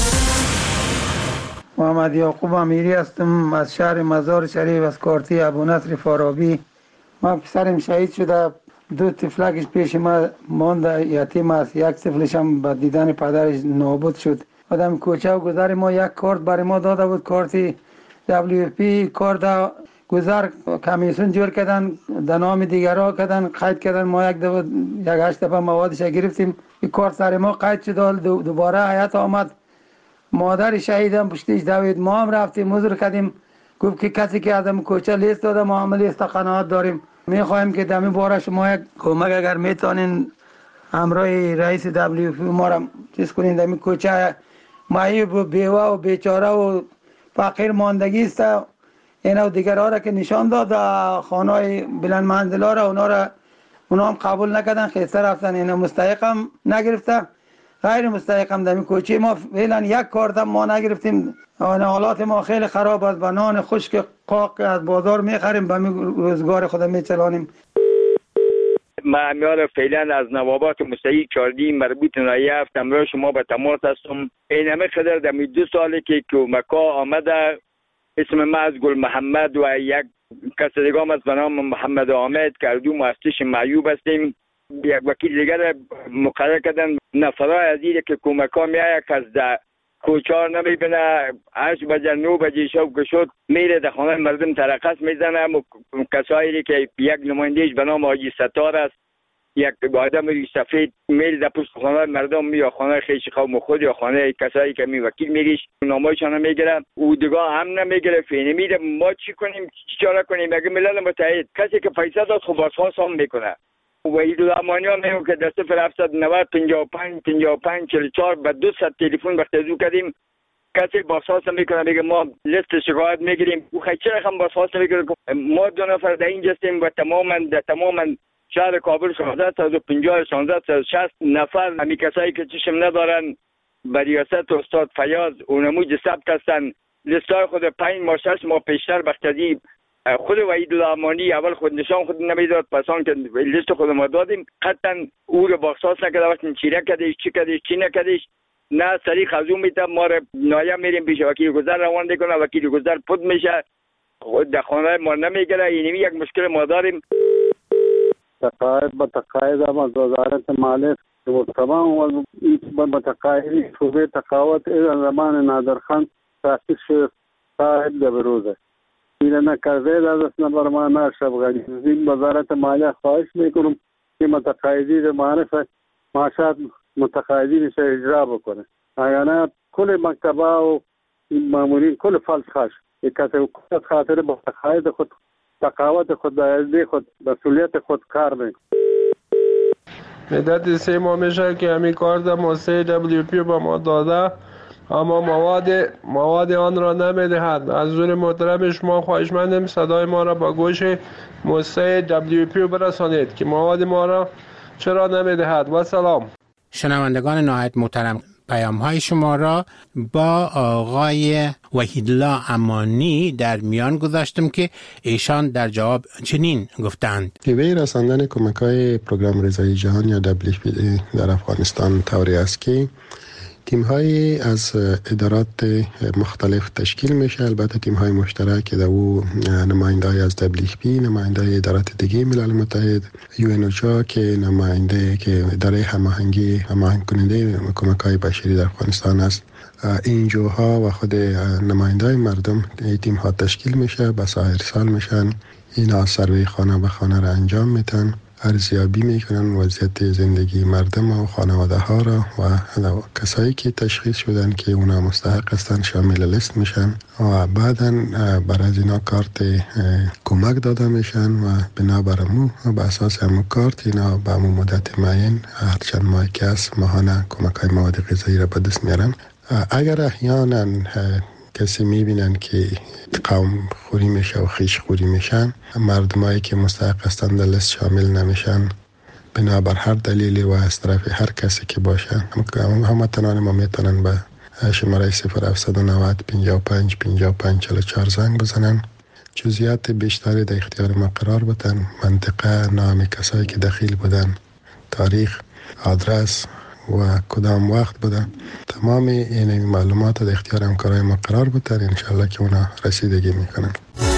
Speaker 10: محمد یعقوب امیری هستم از شهر مزار شریف از کارتی ابو نصر فارابی. ما پسرم شهید شده، 2 طفلکش پیش ما مانده، یتیم است. یک طفلش هم با دیدن پدرش نابود شد. آدم کوچه و گذر ما یک کارت برای ما داده بود، کارتی WFP کارت گذر کمیسیون جور کردن، در نام دیگرها کردن، قید کردن. ما یک 8 دفعه موادش گرفتیم. این کارت سر ما قید شد. دوباره حیات آمد. مادر شهیدم پشتیش دوید. ما هم رفتیم حضور کردیم. گفت که کسی که آدم کوچه لیست داده ما هم لیست قناعت داریم. میخوایم که دمی باره شما یک کمک اگر میتونین همراه رئیس WFP ما را چیز کنین. دمی کوچه معیوب و بیوه و بیچاره و فقیر ماندگی است. اینا و دیگر ها را که نشان داد خانه بلند منزل ها را اونا هم قبول نکردن، خیسته رفتن. اینا مستحق هم نگرفته، غیر مستحق هم. دمی کوچه ما فعلا یک کارت هم ما نگرفتیم. حالات ما خیلی خراب است. با نان خشک قاق از بازار میخریم، به روزگار خود میچلانیم.
Speaker 21: من میاد فعلا از نوابات مستحق چاردی مربوط نایه همراه شما به تماس هستم. این همه قدر دمی 2 ساله که کمکا آمده. اسم من از گل محمد و یک کس دیگه هم از به نام محمد آمد که دو مؤسس معیوب هستیم. یک وکیل دیگر مقرر کردن. نفرای عزیزی که کمکا میآید که از کوچار نمیبینه، 8 بجه 9 بجه شب که شد میره در خانه مردم ترقص میزنه. کسایی که یک نمایندهش به نام حاجی ستار است، یک آدم سفید میره در پشت خانه مردم، یا خانه خیش قوم خود یا خانه کسایی که می وکیل میریش نامایشان نمیگیره، او دیگه هم نمیگیره. فینه میره. ما چی کنیم؟ چی چاره کنیم؟ اگه ملل متحد کسی که پیسه داد خب بازخواست هم میکنه. وحید الامانی ها میگه که در 0790 55 55 44 به 200 تلفن بختزو کردیم. کسی بازخواست میکنه، میگه ما لیست شکایت میگیریم. او چرا هم بازخواست میکنه؟ ما 2 نفر در اینجا هستیم و تماما شهر کابل 1650 1660 نفر همی کسایی که چشم ندارن به ریاست استاد فیاض اونموج ثبت هستن. لیستای خود 5 ماه 6 ماه پیشتر بختزی خود وحید الامانی اول خود نشان خود نمیداد، پسان که لیست خود ما دادیم قطعا او رو بازخواست نکرده. وقتی چیره کردیش چی کردیش چی نکردیش نه سریع خزو میده. ما رو نایه میریم پیش وکیل گذر روان میکنه، وکیل گذر پد میشه، خود در خانه ما نمیگیره. اینمی یک مشکل ما داریم.
Speaker 23: تقاعد به تقاعد هم از وزارت مالیه و تمام متقاعدی شعبه تقاعد زمان نادرخان تاسیس شد صاحب در بروزه. این نکرده در دست نبر ما نشب غنی. این وزارت مالیه خواهش میکنم که متقاعدی در معرفت معاشات متقاعدین سے اجرا بکنه. اگر نه کل مکتبه و مامورین کل فلس خاش یک خاطر با تقاعد خود تقاوت خود دایده خود مسئولیت خود کار میکنه.
Speaker 8: مدت 3 ماه میشه که همین کارت مؤسسه WFP به ما داده، اما مواد آن را نمیدهد. از حضور محترم شما خواهشمندم صدای ما را با گوش مؤسسه WFP برسانید که مواد ما را چرا نمیدهد. و سلام.
Speaker 6: شنوندگان نهایت محترم، پیام های شما را با آقای وحیدالله امانی در میان گذاشتم که ایشان در جواب چنین گفتند:
Speaker 12: شیوه رساندن کمک های پروگرام غذایی جهان یا WFP در افغانستان طوری است که تیم های از ادارات مختلف تشکیل میشه. البته تیم های مشترک که در او نماینده های از WFP، نماینده های ادارات دیگه ملل متحد، UNOCHA که نماینده که اداره هماهنگ کننده کمک های بشری در افغانستان است، NGOها و خود نماینده های مردم، تیم ها تشکیل میشه، به سایر ارسال میشن. اینا سروی خانه به خانه را انجام میتن، ارزیابی میکنن وضعیت زندگی مردم و خانواده ها را و کسایی که تشخیص شدن که اونا مستحق هستن شامل لیست میشن و بعداً بر از اینا کارت کمک داده میشن و بنابرامو به اساس همون کارت اینا به همون مدت معین هر چند ماه که هست ماهانه کمک های مواد غذایی را به دست میارن. اگر احیانا کسی میبینن که قوم خوری میشه و خیش خوری میشن، مردمایی که مستحق هستند در لیست شامل نمیشن بنابر هر دلیلی و از طرف هر کسی که باشه، هموطنان ما میتونن به شماره 0790 55 55 44 زنگ بزنن، جزئیات بیشتری در اختیار ما قرار بدن، منطقه، نام کسایی که دخیل بودن، تاریخ، آدرس و کدام وقت بوده، تمام این معلومات در اختیار همکارای ما قرار بده، انشالله که اونا رسیدگی میکنن.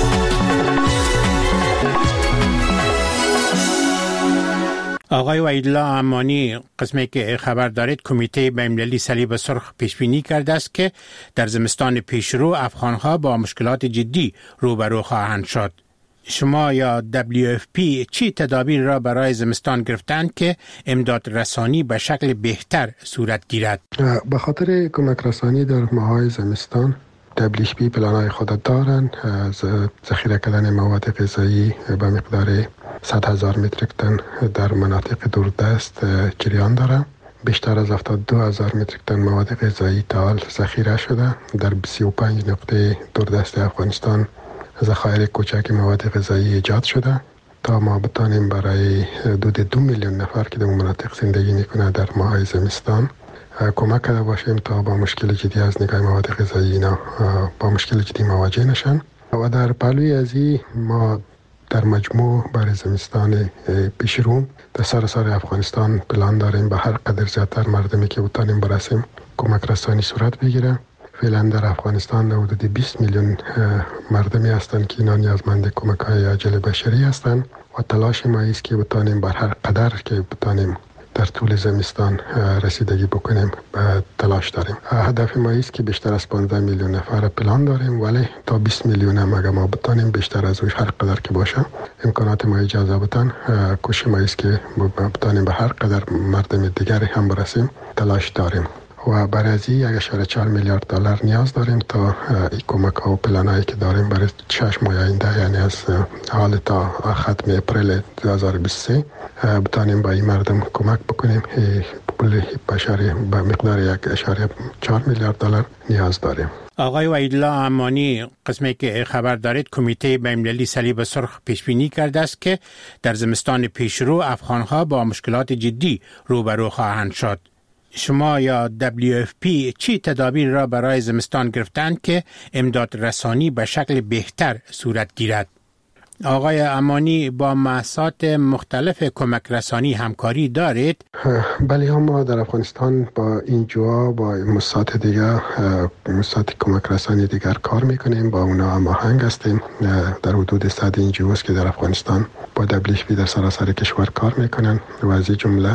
Speaker 6: آقای وحیدالله امانی، قسمی که خبر دارید کمیته بین‌المللی صلیب سرخ پیش بینی کرده است که در زمستان پیشرو افغان‌ها با مشکلات جدی روبرو خواهند شد. شما یا WFP چی تدابیر را برای زمستان گرفتند که امداد رسانی به شکل بهتر صورت گیرد؟
Speaker 12: به خاطر کمک رسانی در ماهای زمستان WFP پلان‌های خود دارند. از ذخیره کردن مواد غذایی به مقدار 100,000 متریک تن در مناطق دوردست جریان دارد. بیشتر از 72,000 متریک تن مواد غذایی تا حال ذخیره شده. در 35 نقطه دوردست افغانستان ذخایر کوچک مواد غذایی ایجاد شده تا ما بتانیم برای حدود 2 میلیون نفر که در مناطق زندگی میکنه در ماه زمستان کمک کرده باشیم تا با مشکل جدی از نگاه مواد غذایی اینا با مشکل جدی مواجه نشن. و در پهلوی ازی ما در مجموع برای زمستان پیشرو در سراسر افغانستان پلان داریم به هر قدر زیادتر مردمی که بتانیم برسیم کمک رسانی صورت بگیره. فعلا در افغانستان حدود 20 میلیون مردمی هستند که اینا نیازمند کمک های عاجل بشری هستند و تلاش ما است که بتانیم بر هر قدر که بتانیم در طول زمستان رسیدگی بکنیم به تلاش داریم. هدف ما است که بیشتر از 15 میلیون نفر پلان داریم، ولی تا 20 میلیون هم اگر ما بتانیم بیشتر از هر قدر که باشه امکانات ما اجازه بدن، کوشش ما است که بتانیم به هر قدر مردم دیگری هم برسیم تلاش داریم. و برای از 1.4 میلیارد دلار نیاز داریم تا این کمک ها و پلانایی که داریم برای 6 ماه آینده، یعنی از حال تا ختم اپریل 2023 بتانیم با این مردم کمک بکنیم. پول بشری به مقدار 1.4 میلیارد دلار نیاز داریم.
Speaker 6: آقای وحیدالله امانی، قسمی که خبر دارید کمیته بین‌المللی صلیب سرخ پیش بینی کرده است که در زمستان پیشرو افغان‌ها با مشکلات جدی روبرو خواهند شد. شما یا WFP چی تدابیر را برای زمستان گرفتند که امداد رسانی به شکل بهتر صورت گیرد؟ آقای امانی، با مؤسسات مختلف کمک رسانی همکاری دارید؟
Speaker 12: بله، ما در افغانستان با اینجا با مؤسسات دیگر، مؤسسات کمک رسانی دیگر کار میکنیم، با اونا هماهنگ هستیم. در حدود 100 اینجوست که در افغانستان با WFP در سراسر کشور کار میکنن و از این جمله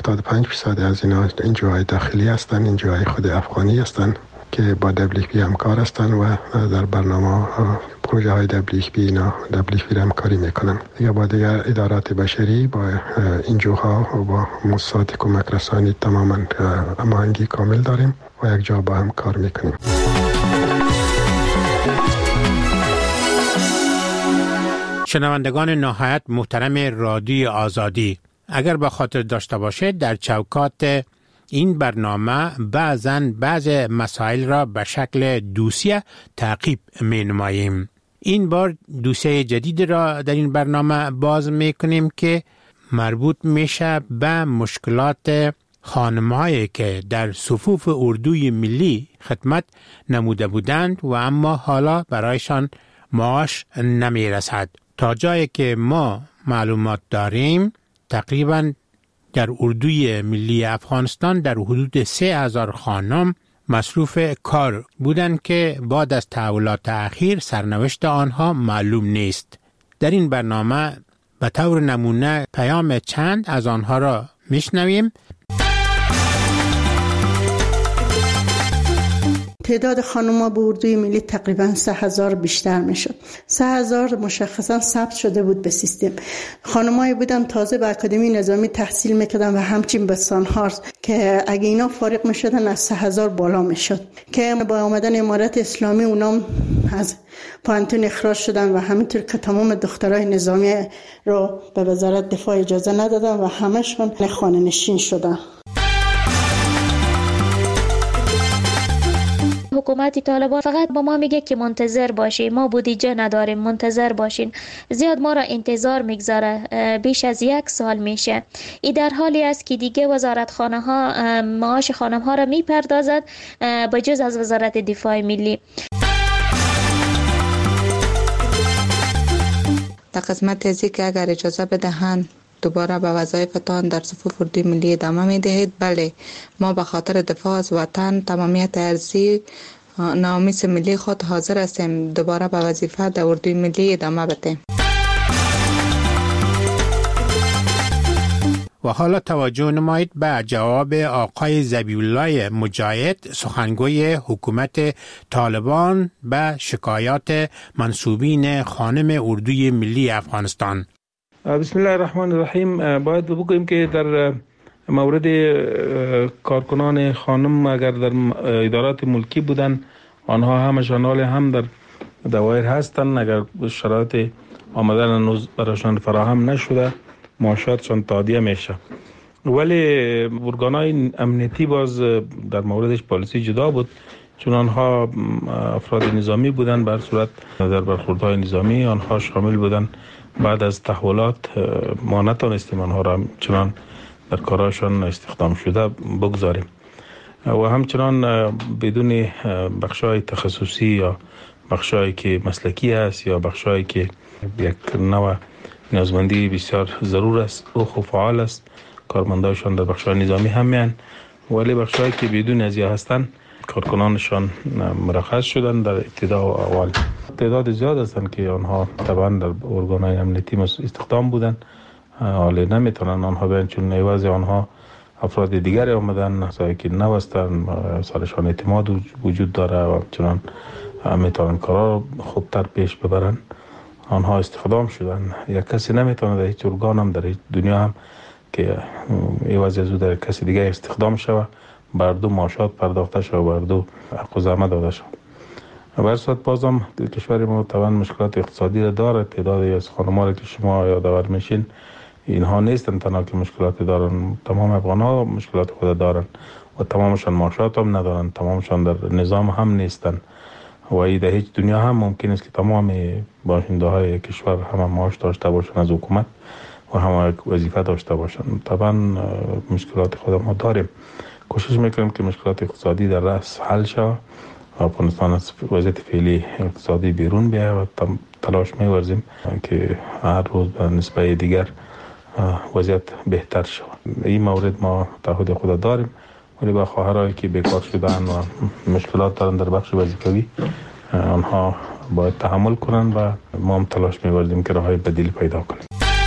Speaker 12: 75% از اینا اینجاهای داخلی هستن، اینجاهای خود افغانی هستن که با WFP همکار هستن و در برنامه پروژه های WFP اینا WFP همکاری میکنن. یا با دیگر ادارات بشری، با اینجاها و با مؤسسات کمک رسانی تماما هماهنگی کامل داریم و یک جا با هم کار میکنیم.
Speaker 6: شنوندگان نهایت محترم رادیو آزادی، اگر به خاطر داشته باشید در چوکات این برنامه بعض مسائل را به شکل دوسیه تعقیب می نماییم. این بار دوسیه جدید را در این برنامه باز می کنیم که مربوط میشه به مشکلات خانم‌هایی که در صفوف اردوی ملی خدمت نموده بودند و اما حالا برایشان معاش نمی رسد. تا جایی که ما معلومات داریم تقریباً در اردوی ملی افغانستان در حدود 3000 خانم مصروف کار بودند که بعد از تحولات اخیر سرنوشت آنها معلوم نیست. در این برنامه به طور نمونه پیام چند از آنها را میشنویم.
Speaker 3: تعداد خانم‌ها به اردوی ملی تقریباً 3000 بیشتر میشد. 3000 مشخصاً ثبت شده بود به سیستم. خانم‌هایی بودن تازه به اکادمی نظامی تحصیل میکردن و همچنین به سانهارز که اگه اینا فارغ میشدن از 3000 بالا میشد که با آمدن امارت اسلامی اونام از پانتون اخراج شدن و همینطور که تمام دخترای نظامی رو به وزارت دفاع اجازه ندادن و همشون خانه نشین شدن.
Speaker 13: حکومت طالبان فقط با ما میگه که منتظر باشین، ما بودجه نداریم، منتظر باشین. زیاد ما را انتظار میگذاره، بیش از 1 سال میشه. این در حالی است که دیگه وزارتخانه ها معاش خانم ها را میپردازد به جز از وزارت دفاع ملی.
Speaker 14: در قسمت ازی که اگر اجازه بدهند دوباره به وظایفتان در صفوف اردوی ملی ادامه می دهید. بله، ما به خاطر دفاع از وطن، تمامیت ارضی، ناموس ملی خود حاضر هستیم دوباره به وظیفه در اردوی ملی ادامه بدهیم.
Speaker 6: و حالا توجه نمایید به جواب آقای ذبیح‌الله مجاهد، سخنگوی حکومت طالبان به شکایات منسوبین خانم اردوی ملی افغانستان.
Speaker 24: بسم الله الرحمن الرحیم. باید بگوییم که در مورد کارکنان خانم اگر در ادارات ملکی بودن، آنها همشان هم در دوایر هستند. اگر شرایط آمدن هنوز برایشان فراهم نشده معاشاتشان تادیه میشه. ولی ارگان‌های امنیتی باز در موردش پالیسی جدا بود، چون آنها افراد نظامی بودن. بر صورت در برخوردهای نظامی آنها شامل بودن. بعد از تحولات ما نتونستیم آنها را چنان در کاراشان استخدام شده بگذاریم و همچنان بدون بخشای تخصصی یا بخشایی که مسلکی است یا بخشایی که یک نوع نیازمندی بسیار ضرور است و فعال است، کارمندایشان در بخشای نظامی هم میان، ولی بخشایی که بدون ازیا هستند کارکنانشان مرخص شدن در ابتدا و اول. تعداد زیاد هستند که آنها طبعا در ارگان‌های امنیتی استخدام بودن، حالا نمیتونن آنها بیان چون عوض آنها افراد دیگری آمدن که نوستن، سرشان اعتماد وجود داره و چنان میتونن کارا خوبتر پیش ببرن. آنها استخدام شدن. یک کسی نمیتونه در هیچ ارگان هم در هیچ دنیا هم که عوض از او در کسی دیگه استخدام شود بر دو معاشات پرداخته شود و بر دو حق و زحمت داده شود. بر صورت بازم کشور ما طبعا مشکلات اقتصادی داره. تعدادی از خانم‌ها که شما یادآور میشین اینها نیستن تنها که مشکلات دارن، تمام افغان‌ها مشکلات خود دارن و تمامشان معاشات هم ندارن، تمامشان در نظام هم نیستن و این در هیچ دنیا هم ممکن است که تمام باشنده‌های کشور هم معاش داشته باشن از حکومت و هم وظیفه داشته باشن. طبعا مشکلات خود ما داریم. کوشش میکنیم که مشکلات اقتصادی در رأس حل شود، افغانستان از وضعیت فعلی اقتصادی بیرون بیاید و تلاش می‌ورزیم که هر روز به نسبت دیگر وضعیت بهتر شود. این مورد ما تعهد خود داریم، ولی با خواهرایی که بیکار شدن و مشکلات دارن در بخش وظیفوی آنها باید تحمل کنن و ما هم تلاش می‌ورزیم که راههای بدیل پیدا کنیم.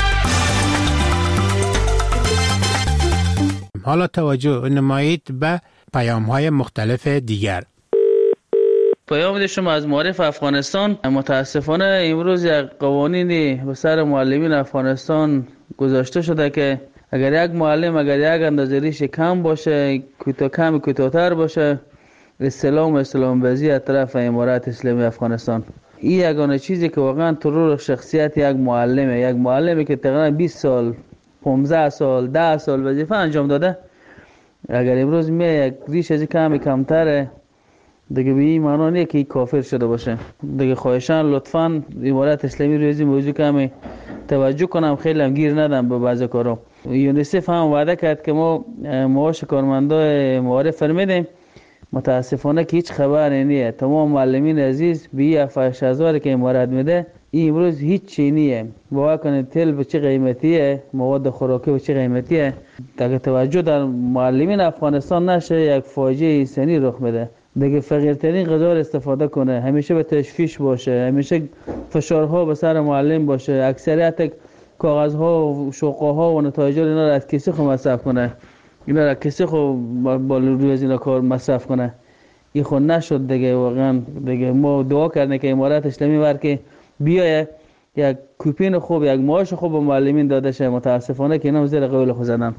Speaker 6: حالا توجه نمایید به پیام‌های مختلف دیگر.
Speaker 25: پیام شما از معارف افغانستان. متاسفانه امروز یک قوانینی به سر معلمین افغانستان گذاشته شده که اگر یک معلم اگر یک اندازه ریش کم باشه، کوتاه‌تر باشه، استلام وضعی از طرف امارت اسلامی افغانستان. این یگانه چیزی که واقعا ترور شخصیت یک معلمی که تقریبا 20 سال 15 سال 10 سال وظیفه انجام داده، اگر امروز می یک ریش از کمتره دیگه به این معنا نیست که کافر شده باشه. دیگه خواهشان لطفاً امارت اسلامی روی این موضوع کمی توجه کنم، خیلی هم گیر ندم به بعضی کارا. یونیسف هم وعده کرد که ما معاش کارمندای معارف فرمیدیم، متاسفانه که هیچ خبری نیست. تمام معلمین عزیز به 7000 که امارت میده این امروز هیچ چی نیست. باور کنید تل به چه قیمتیه، مواد خوراکی به چه قیمتیه. اگه توجه در معلمین افغانستان نشه یک فاجعه انسانی رخ میده. دیگه فقیرترین غذا استفاده کنه، همیشه به تشویش باشه، همیشه فشارها به سر معلم باشه، اکثریت کاغذها و شوقها و نتایج اینا را از کسی خود مصرف کنه، اینا را کسی خود با روی از اینا کار مصرف کنه. این خود نشد دیگه. واقعا دیگه ما دعا کردیم که امارت اسلامی ور که بیایه یک کوپین خوب، یک معاش خوب به معلمین داده شه. متاسفانه که اینا زیر قول خود زدن.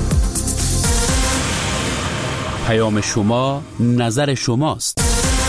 Speaker 7: پیام شما نظر شماست.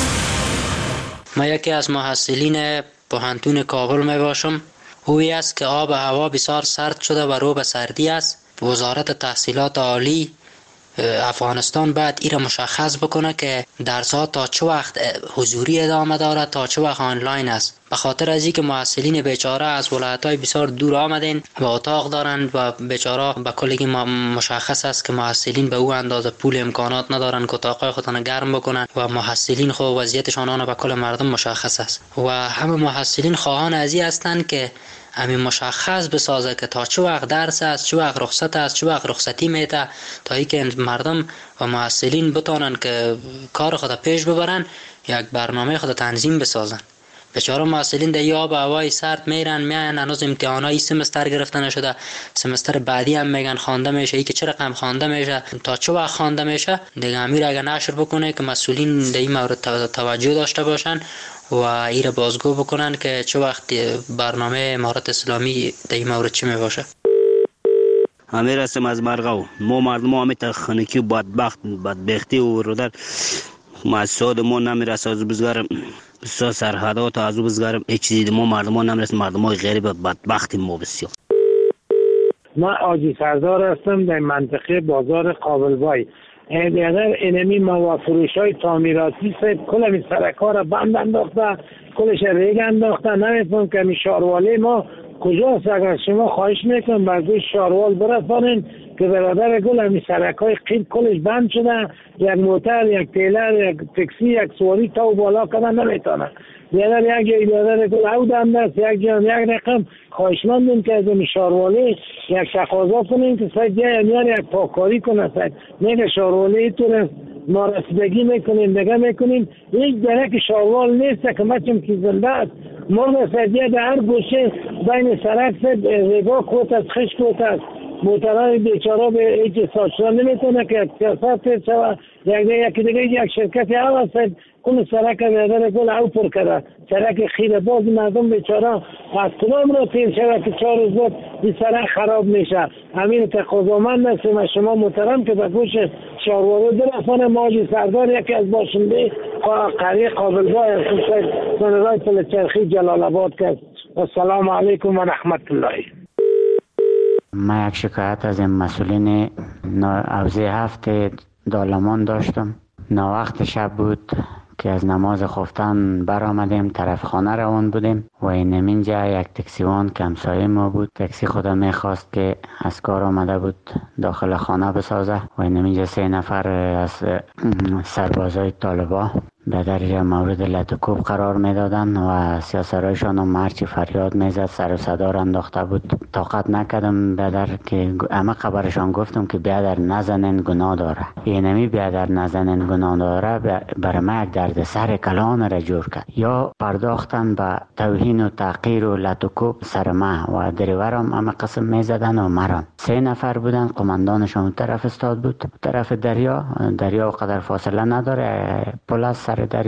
Speaker 11: ما یکی از محصلین پوهنتون کابل می باشم. اویی است که آب و هوا بسیار سرد شده و رو به سردی است. وزارت تحصیلات عالی افغانستان باید این را مشخص بکنه که درس‌ها تا چه وقت حضوری ادامه دارد، تا چه وقت آنلاین است. به خاطر از اینکه محصلین بیچاره از ولایت‌های بسیار دور آمدن و اتاق دارند و بیچاره به کلی مشخص است که محصلین به او اندازه پول امکانات ندارند که اتاقای خودشان گرم بکنن و محصلین خو وضعیتشان آن به کل مردم مشخص است و همه محصلین خواهان از این هستند که همین مشخص بسازه که تا چه وقت درس است، چه وقت رخصت است، چه وقت رخصتی میته، تا اینکه مردم و محصلین بتونن که کار خود پیش ببرن، یک برنامه خود تنظیم بسازن. بیچاره محصلین در آب و هوای سرد میرن هنوز امتحانای سمستر گرفته نشده، سمستر بعدی هم میگن خوانده میشه. ای که چه رقم خوانده میشه، تا چه وقت خوانده میشه، دیگه امیر اگه نشر بکنه که مسئولین در این مورد توجه داشته باشن و ایره بازگو بکنن که چه وقت برنامه امارت اسلامی در این مورد چی میباشه.
Speaker 16: امیر هستم از مرغاو. ما مردم همه تخنیکی بدبختی و رودر مسعود ما نمیرسه. از بزرگ بسیار سرحدات از بزرگ هیچ چیزی ما مردم ها نمیرسه. مردم های غریب بدبختی ما بسیار.
Speaker 17: من آجی سردار هستم در منطقه بازار قابلبای. اگر اینمی مواد فروش های تعمیراتی کل سرکار را بند انداخته، کلش ریگ انداخته. نمیتونم که می شاروالی ما کجاست؟ اگر شما خواهش میکنم برگوی شاروال برسانین که برادر گل همی سرکای قیل کلش بند شده. یک موتر، یک تیلر، یک تکسی، یک سواری تا و بالا کردن نمیتونه. بیادر یک برادر گل او دم دست یک رقم خواهش مندیم که از شاروالی یک تقاضا کنیم که ساید یک پاکاری کنه. ساید میگه شاروالی تو ما رسیدگی میکنیم دیگه میکنیم. هیچ درک شاروال نیست که مچم که زنده است. مرد سایدیه در هر گوشه بین سرک سید رگاه کوت است، خش کوت است. موترهای بیچاره به هیچ ساچران نمیتونه که سیاست تیز شوه. یکی دیگه یک شرکتی عوض سید کل سرک بیادر گل او پر کرده. سرک خیره باز مردم بیچاره از کدام را تیز شوه که 4 روز بعد این سرک خراب میشه. همین تقاضامند هستیم از شما محترم که به گوش شاروالو درفانه ماجی سردار یکی از باشنده قریه قابلگاه سنرهای پلچرخی جلال آباد کرد. السلام علیکم و رحمت الله.
Speaker 18: من یک شکایت از این مسئولین حوزه 7 دالمان داشتم. وقت شب بود که از نماز خفتن برآمدیم، طرف خانه روان بودیم و اینجا یک تاکسیوان که همسایه ما بود، تاکسی خودم میخواست که از کار آمده بود داخل خانه بسازه و اینجا 3 نفر از سربازای طالبا در درجه مورد لطوکوب قرار میدادن و سیاسرایشان هم هرچی فریاد میزد سر و صدا را انداخته بود. طاقت نکردم بیادر که همه خبرشان گفتم که بیادر نزنین گناه داره. اینمی بیادر نزنین گناه داره برای ما یک درد سر کلان را جور کرد. یا پرداختن به توهین و تحقیر و لطوکوب سر ما و دریورم همه قسم میزدن و مرم. 3 نفر بودن، قماندانشان طرف استاد بود، طرف دریا و قدر فاصله نداره، پل از سر دریا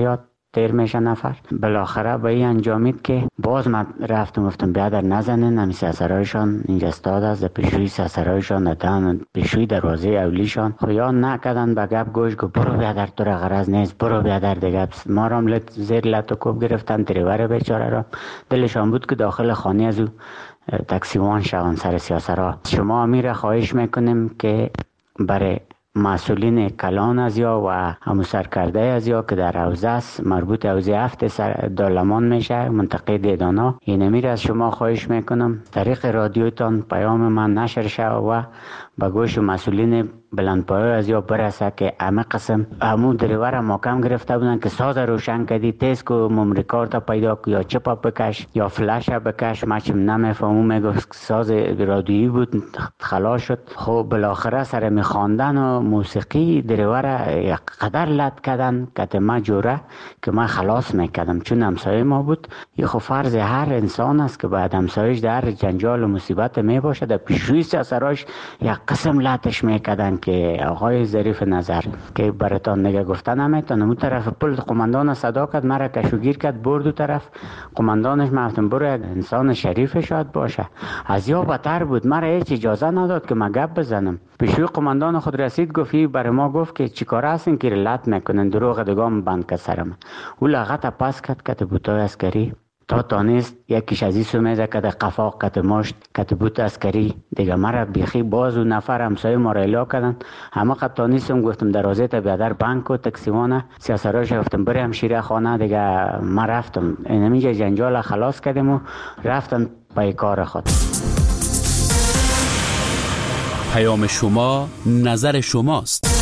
Speaker 18: تیر میشه نفر. بالاخره به این انجامید که باز من رفتم گفتم بیادر نزنین، همی سرسرایشان اینجا استاد است، پیشوی سرسرایشان ندن، پیشوی دروازه اولیشان خویا نکدن به گپ گوش گو برو بیادر تو را غرض نیست، برو بیادر دیگه. ما را زیر لط و کوب گرفتن، دریور بیچاره را دلشان بود که داخل خانه از او تاکسیوان شوند سر سیاسرا. شما امیر خواهش میکنیم که برای مسئولین کلان از یا و همو سرکرده از یا که در حوزه است مربوط حوزه 7 دالمان میشه منطقه دیدانا، این امیر از شما خواهش میکنم طریق رادیوتان پیام من نشر شود و به گوش مسئولین بلندپایه از یا برسه که همه قسم همو دریور محکم گرفته بودن که ساز روشن کردی تیز کو ممری کارت پیدا کو یا چپا بکش یا فلش بکش. ما چم نمیفهمم میگفت ساز رادیویی بود خلاص شد. خب بالاخره سر میخواندن و موسیقی دریور یک قدر لط کردن که ما جوره که ما خلاص میکردم چون همسایه ما بود. یه خب فرض هر انسان است که بعد همسایش در جنجال و مصیبت میباشه در پیشروی سراش یک قسم لطش میکردن که آقای ظریف نظر که براتان نگه گفتن نمیتونم اون طرف پل قماندان صدا کرد مرا کشوگیر کرد برد دو طرف. قماندانش گفتم برو یک انسان شریف شاید باشه. از یا بدتر بود، مرا هیچ اجازه نداد که من گپ بزنم. پیشوی قماندان خود رسید گفتی برای ما گفت که چیکار هستین که لط میکنن دروغ دگام بند که سرم. او لغت پاس کرد که بوتای عسکری تا تانست یکیش از این سومیزه که قفاق کت مشت کت بوت عسکری دیگه مرا بیخی باز و نفر همسایه ما را الا کردن. همه قد تانستم گفتم دروازه تا بیادر بانک و تکسیوانه سیاسراش گفتم بری همشیره خانه دیگه. ما رفتم اینجا جنجال خلاص کردیم و رفتم پای کار خود.
Speaker 7: پیام شما نظر شماست.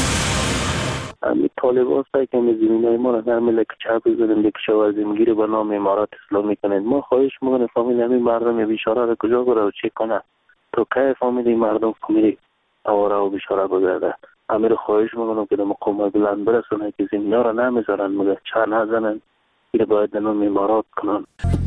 Speaker 4: طالبان سعی کنید زمینای ما را در ملک چپ بزنن یک شوازمگیری به نام امارات اسلامی کنند. ما خواهش میکنیم فامیل همین مردم بیچاره را کجا بره و چه کنه تو که فامیل این مردم فامیل آواره و بیچاره بگرده. امیر خواهش میکنم که مقام بلند برسونه که زمینا را نمیذارن مگر چه نزنن این باید به نام امارات کنن.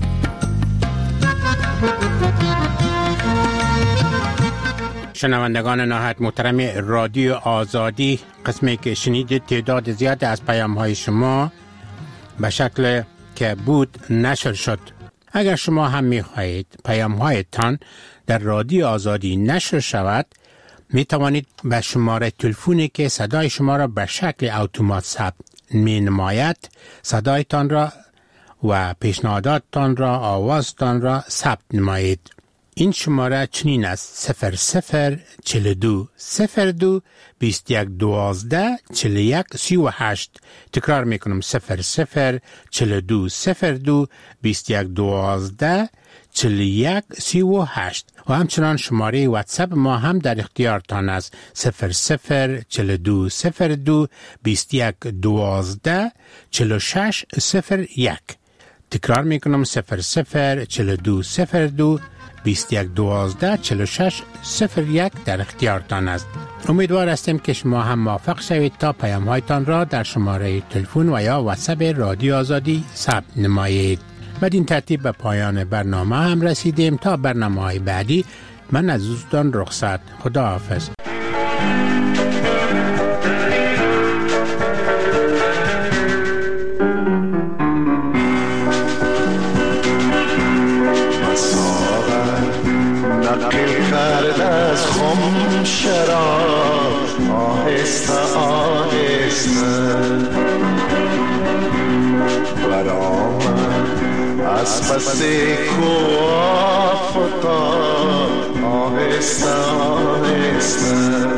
Speaker 6: شنوندگان نهایت محترم رادیو آزادی، قسمی که شنیدید تعداد زیاد از پیام‌های شما به شکل که بود نشر شد. اگر شما هم می‌خواهید پیام‌هایتان در رادیو آزادی نشر شود، می توانید به شماره تلفنی که صدای شما را به شکل اتومات ثبت می‌نماید صدایتان را و پیشنهاداتتان را آوازتان را ثبت نمایید. این شماره چنین است: 0042 02 21 12 41 38. تکرار میکنم: 0042 02 21 12 41 38. و همچنان شماره واتساپ ما هم در اختیارتان است: 0042 02 21 12 46 01. تکرار میکنم: 0042 02 21 12 46 01 در اختیارتان است. امیدوار هستیم که شما هم موافق شوید تا پیام‌هایتان را در شماره تلفن و یا واتساپ رادیو آزادی ثبت نمایید. بدین ترتیب به پایان برنامه هم رسیدیم. تا برنامه‌های بعدی من از دوستان رخصت. خداحافظ.
Speaker 5: شراب آهسته آهسته برآمد از پس کوه فتاد آهسته آهسته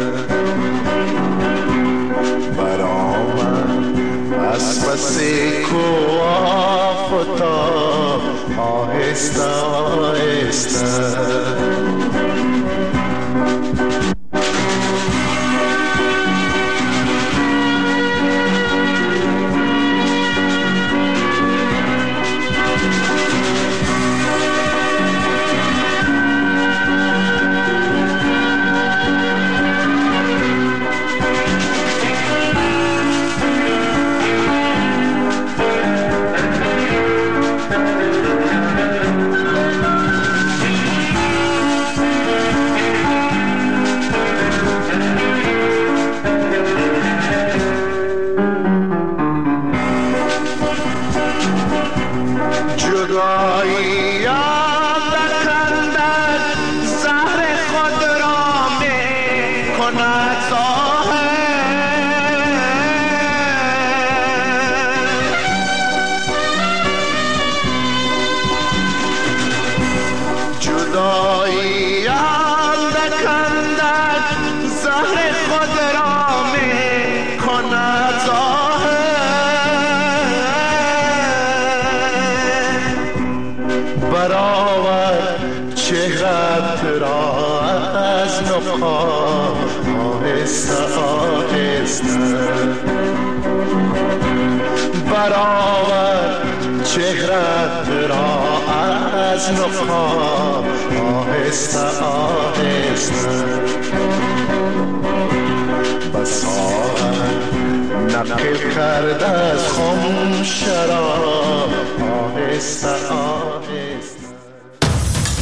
Speaker 5: برآمد از پس کوه فتاد آهسته آهسته. خدایی اندک اندک زهر خود را می کند ظاهر برآور چهرت را از نقاب آهسته آهسته برآور چهرت را از نقاب آهسته آهسته بساغر نقل کرده از خم شراب آهسته آهسته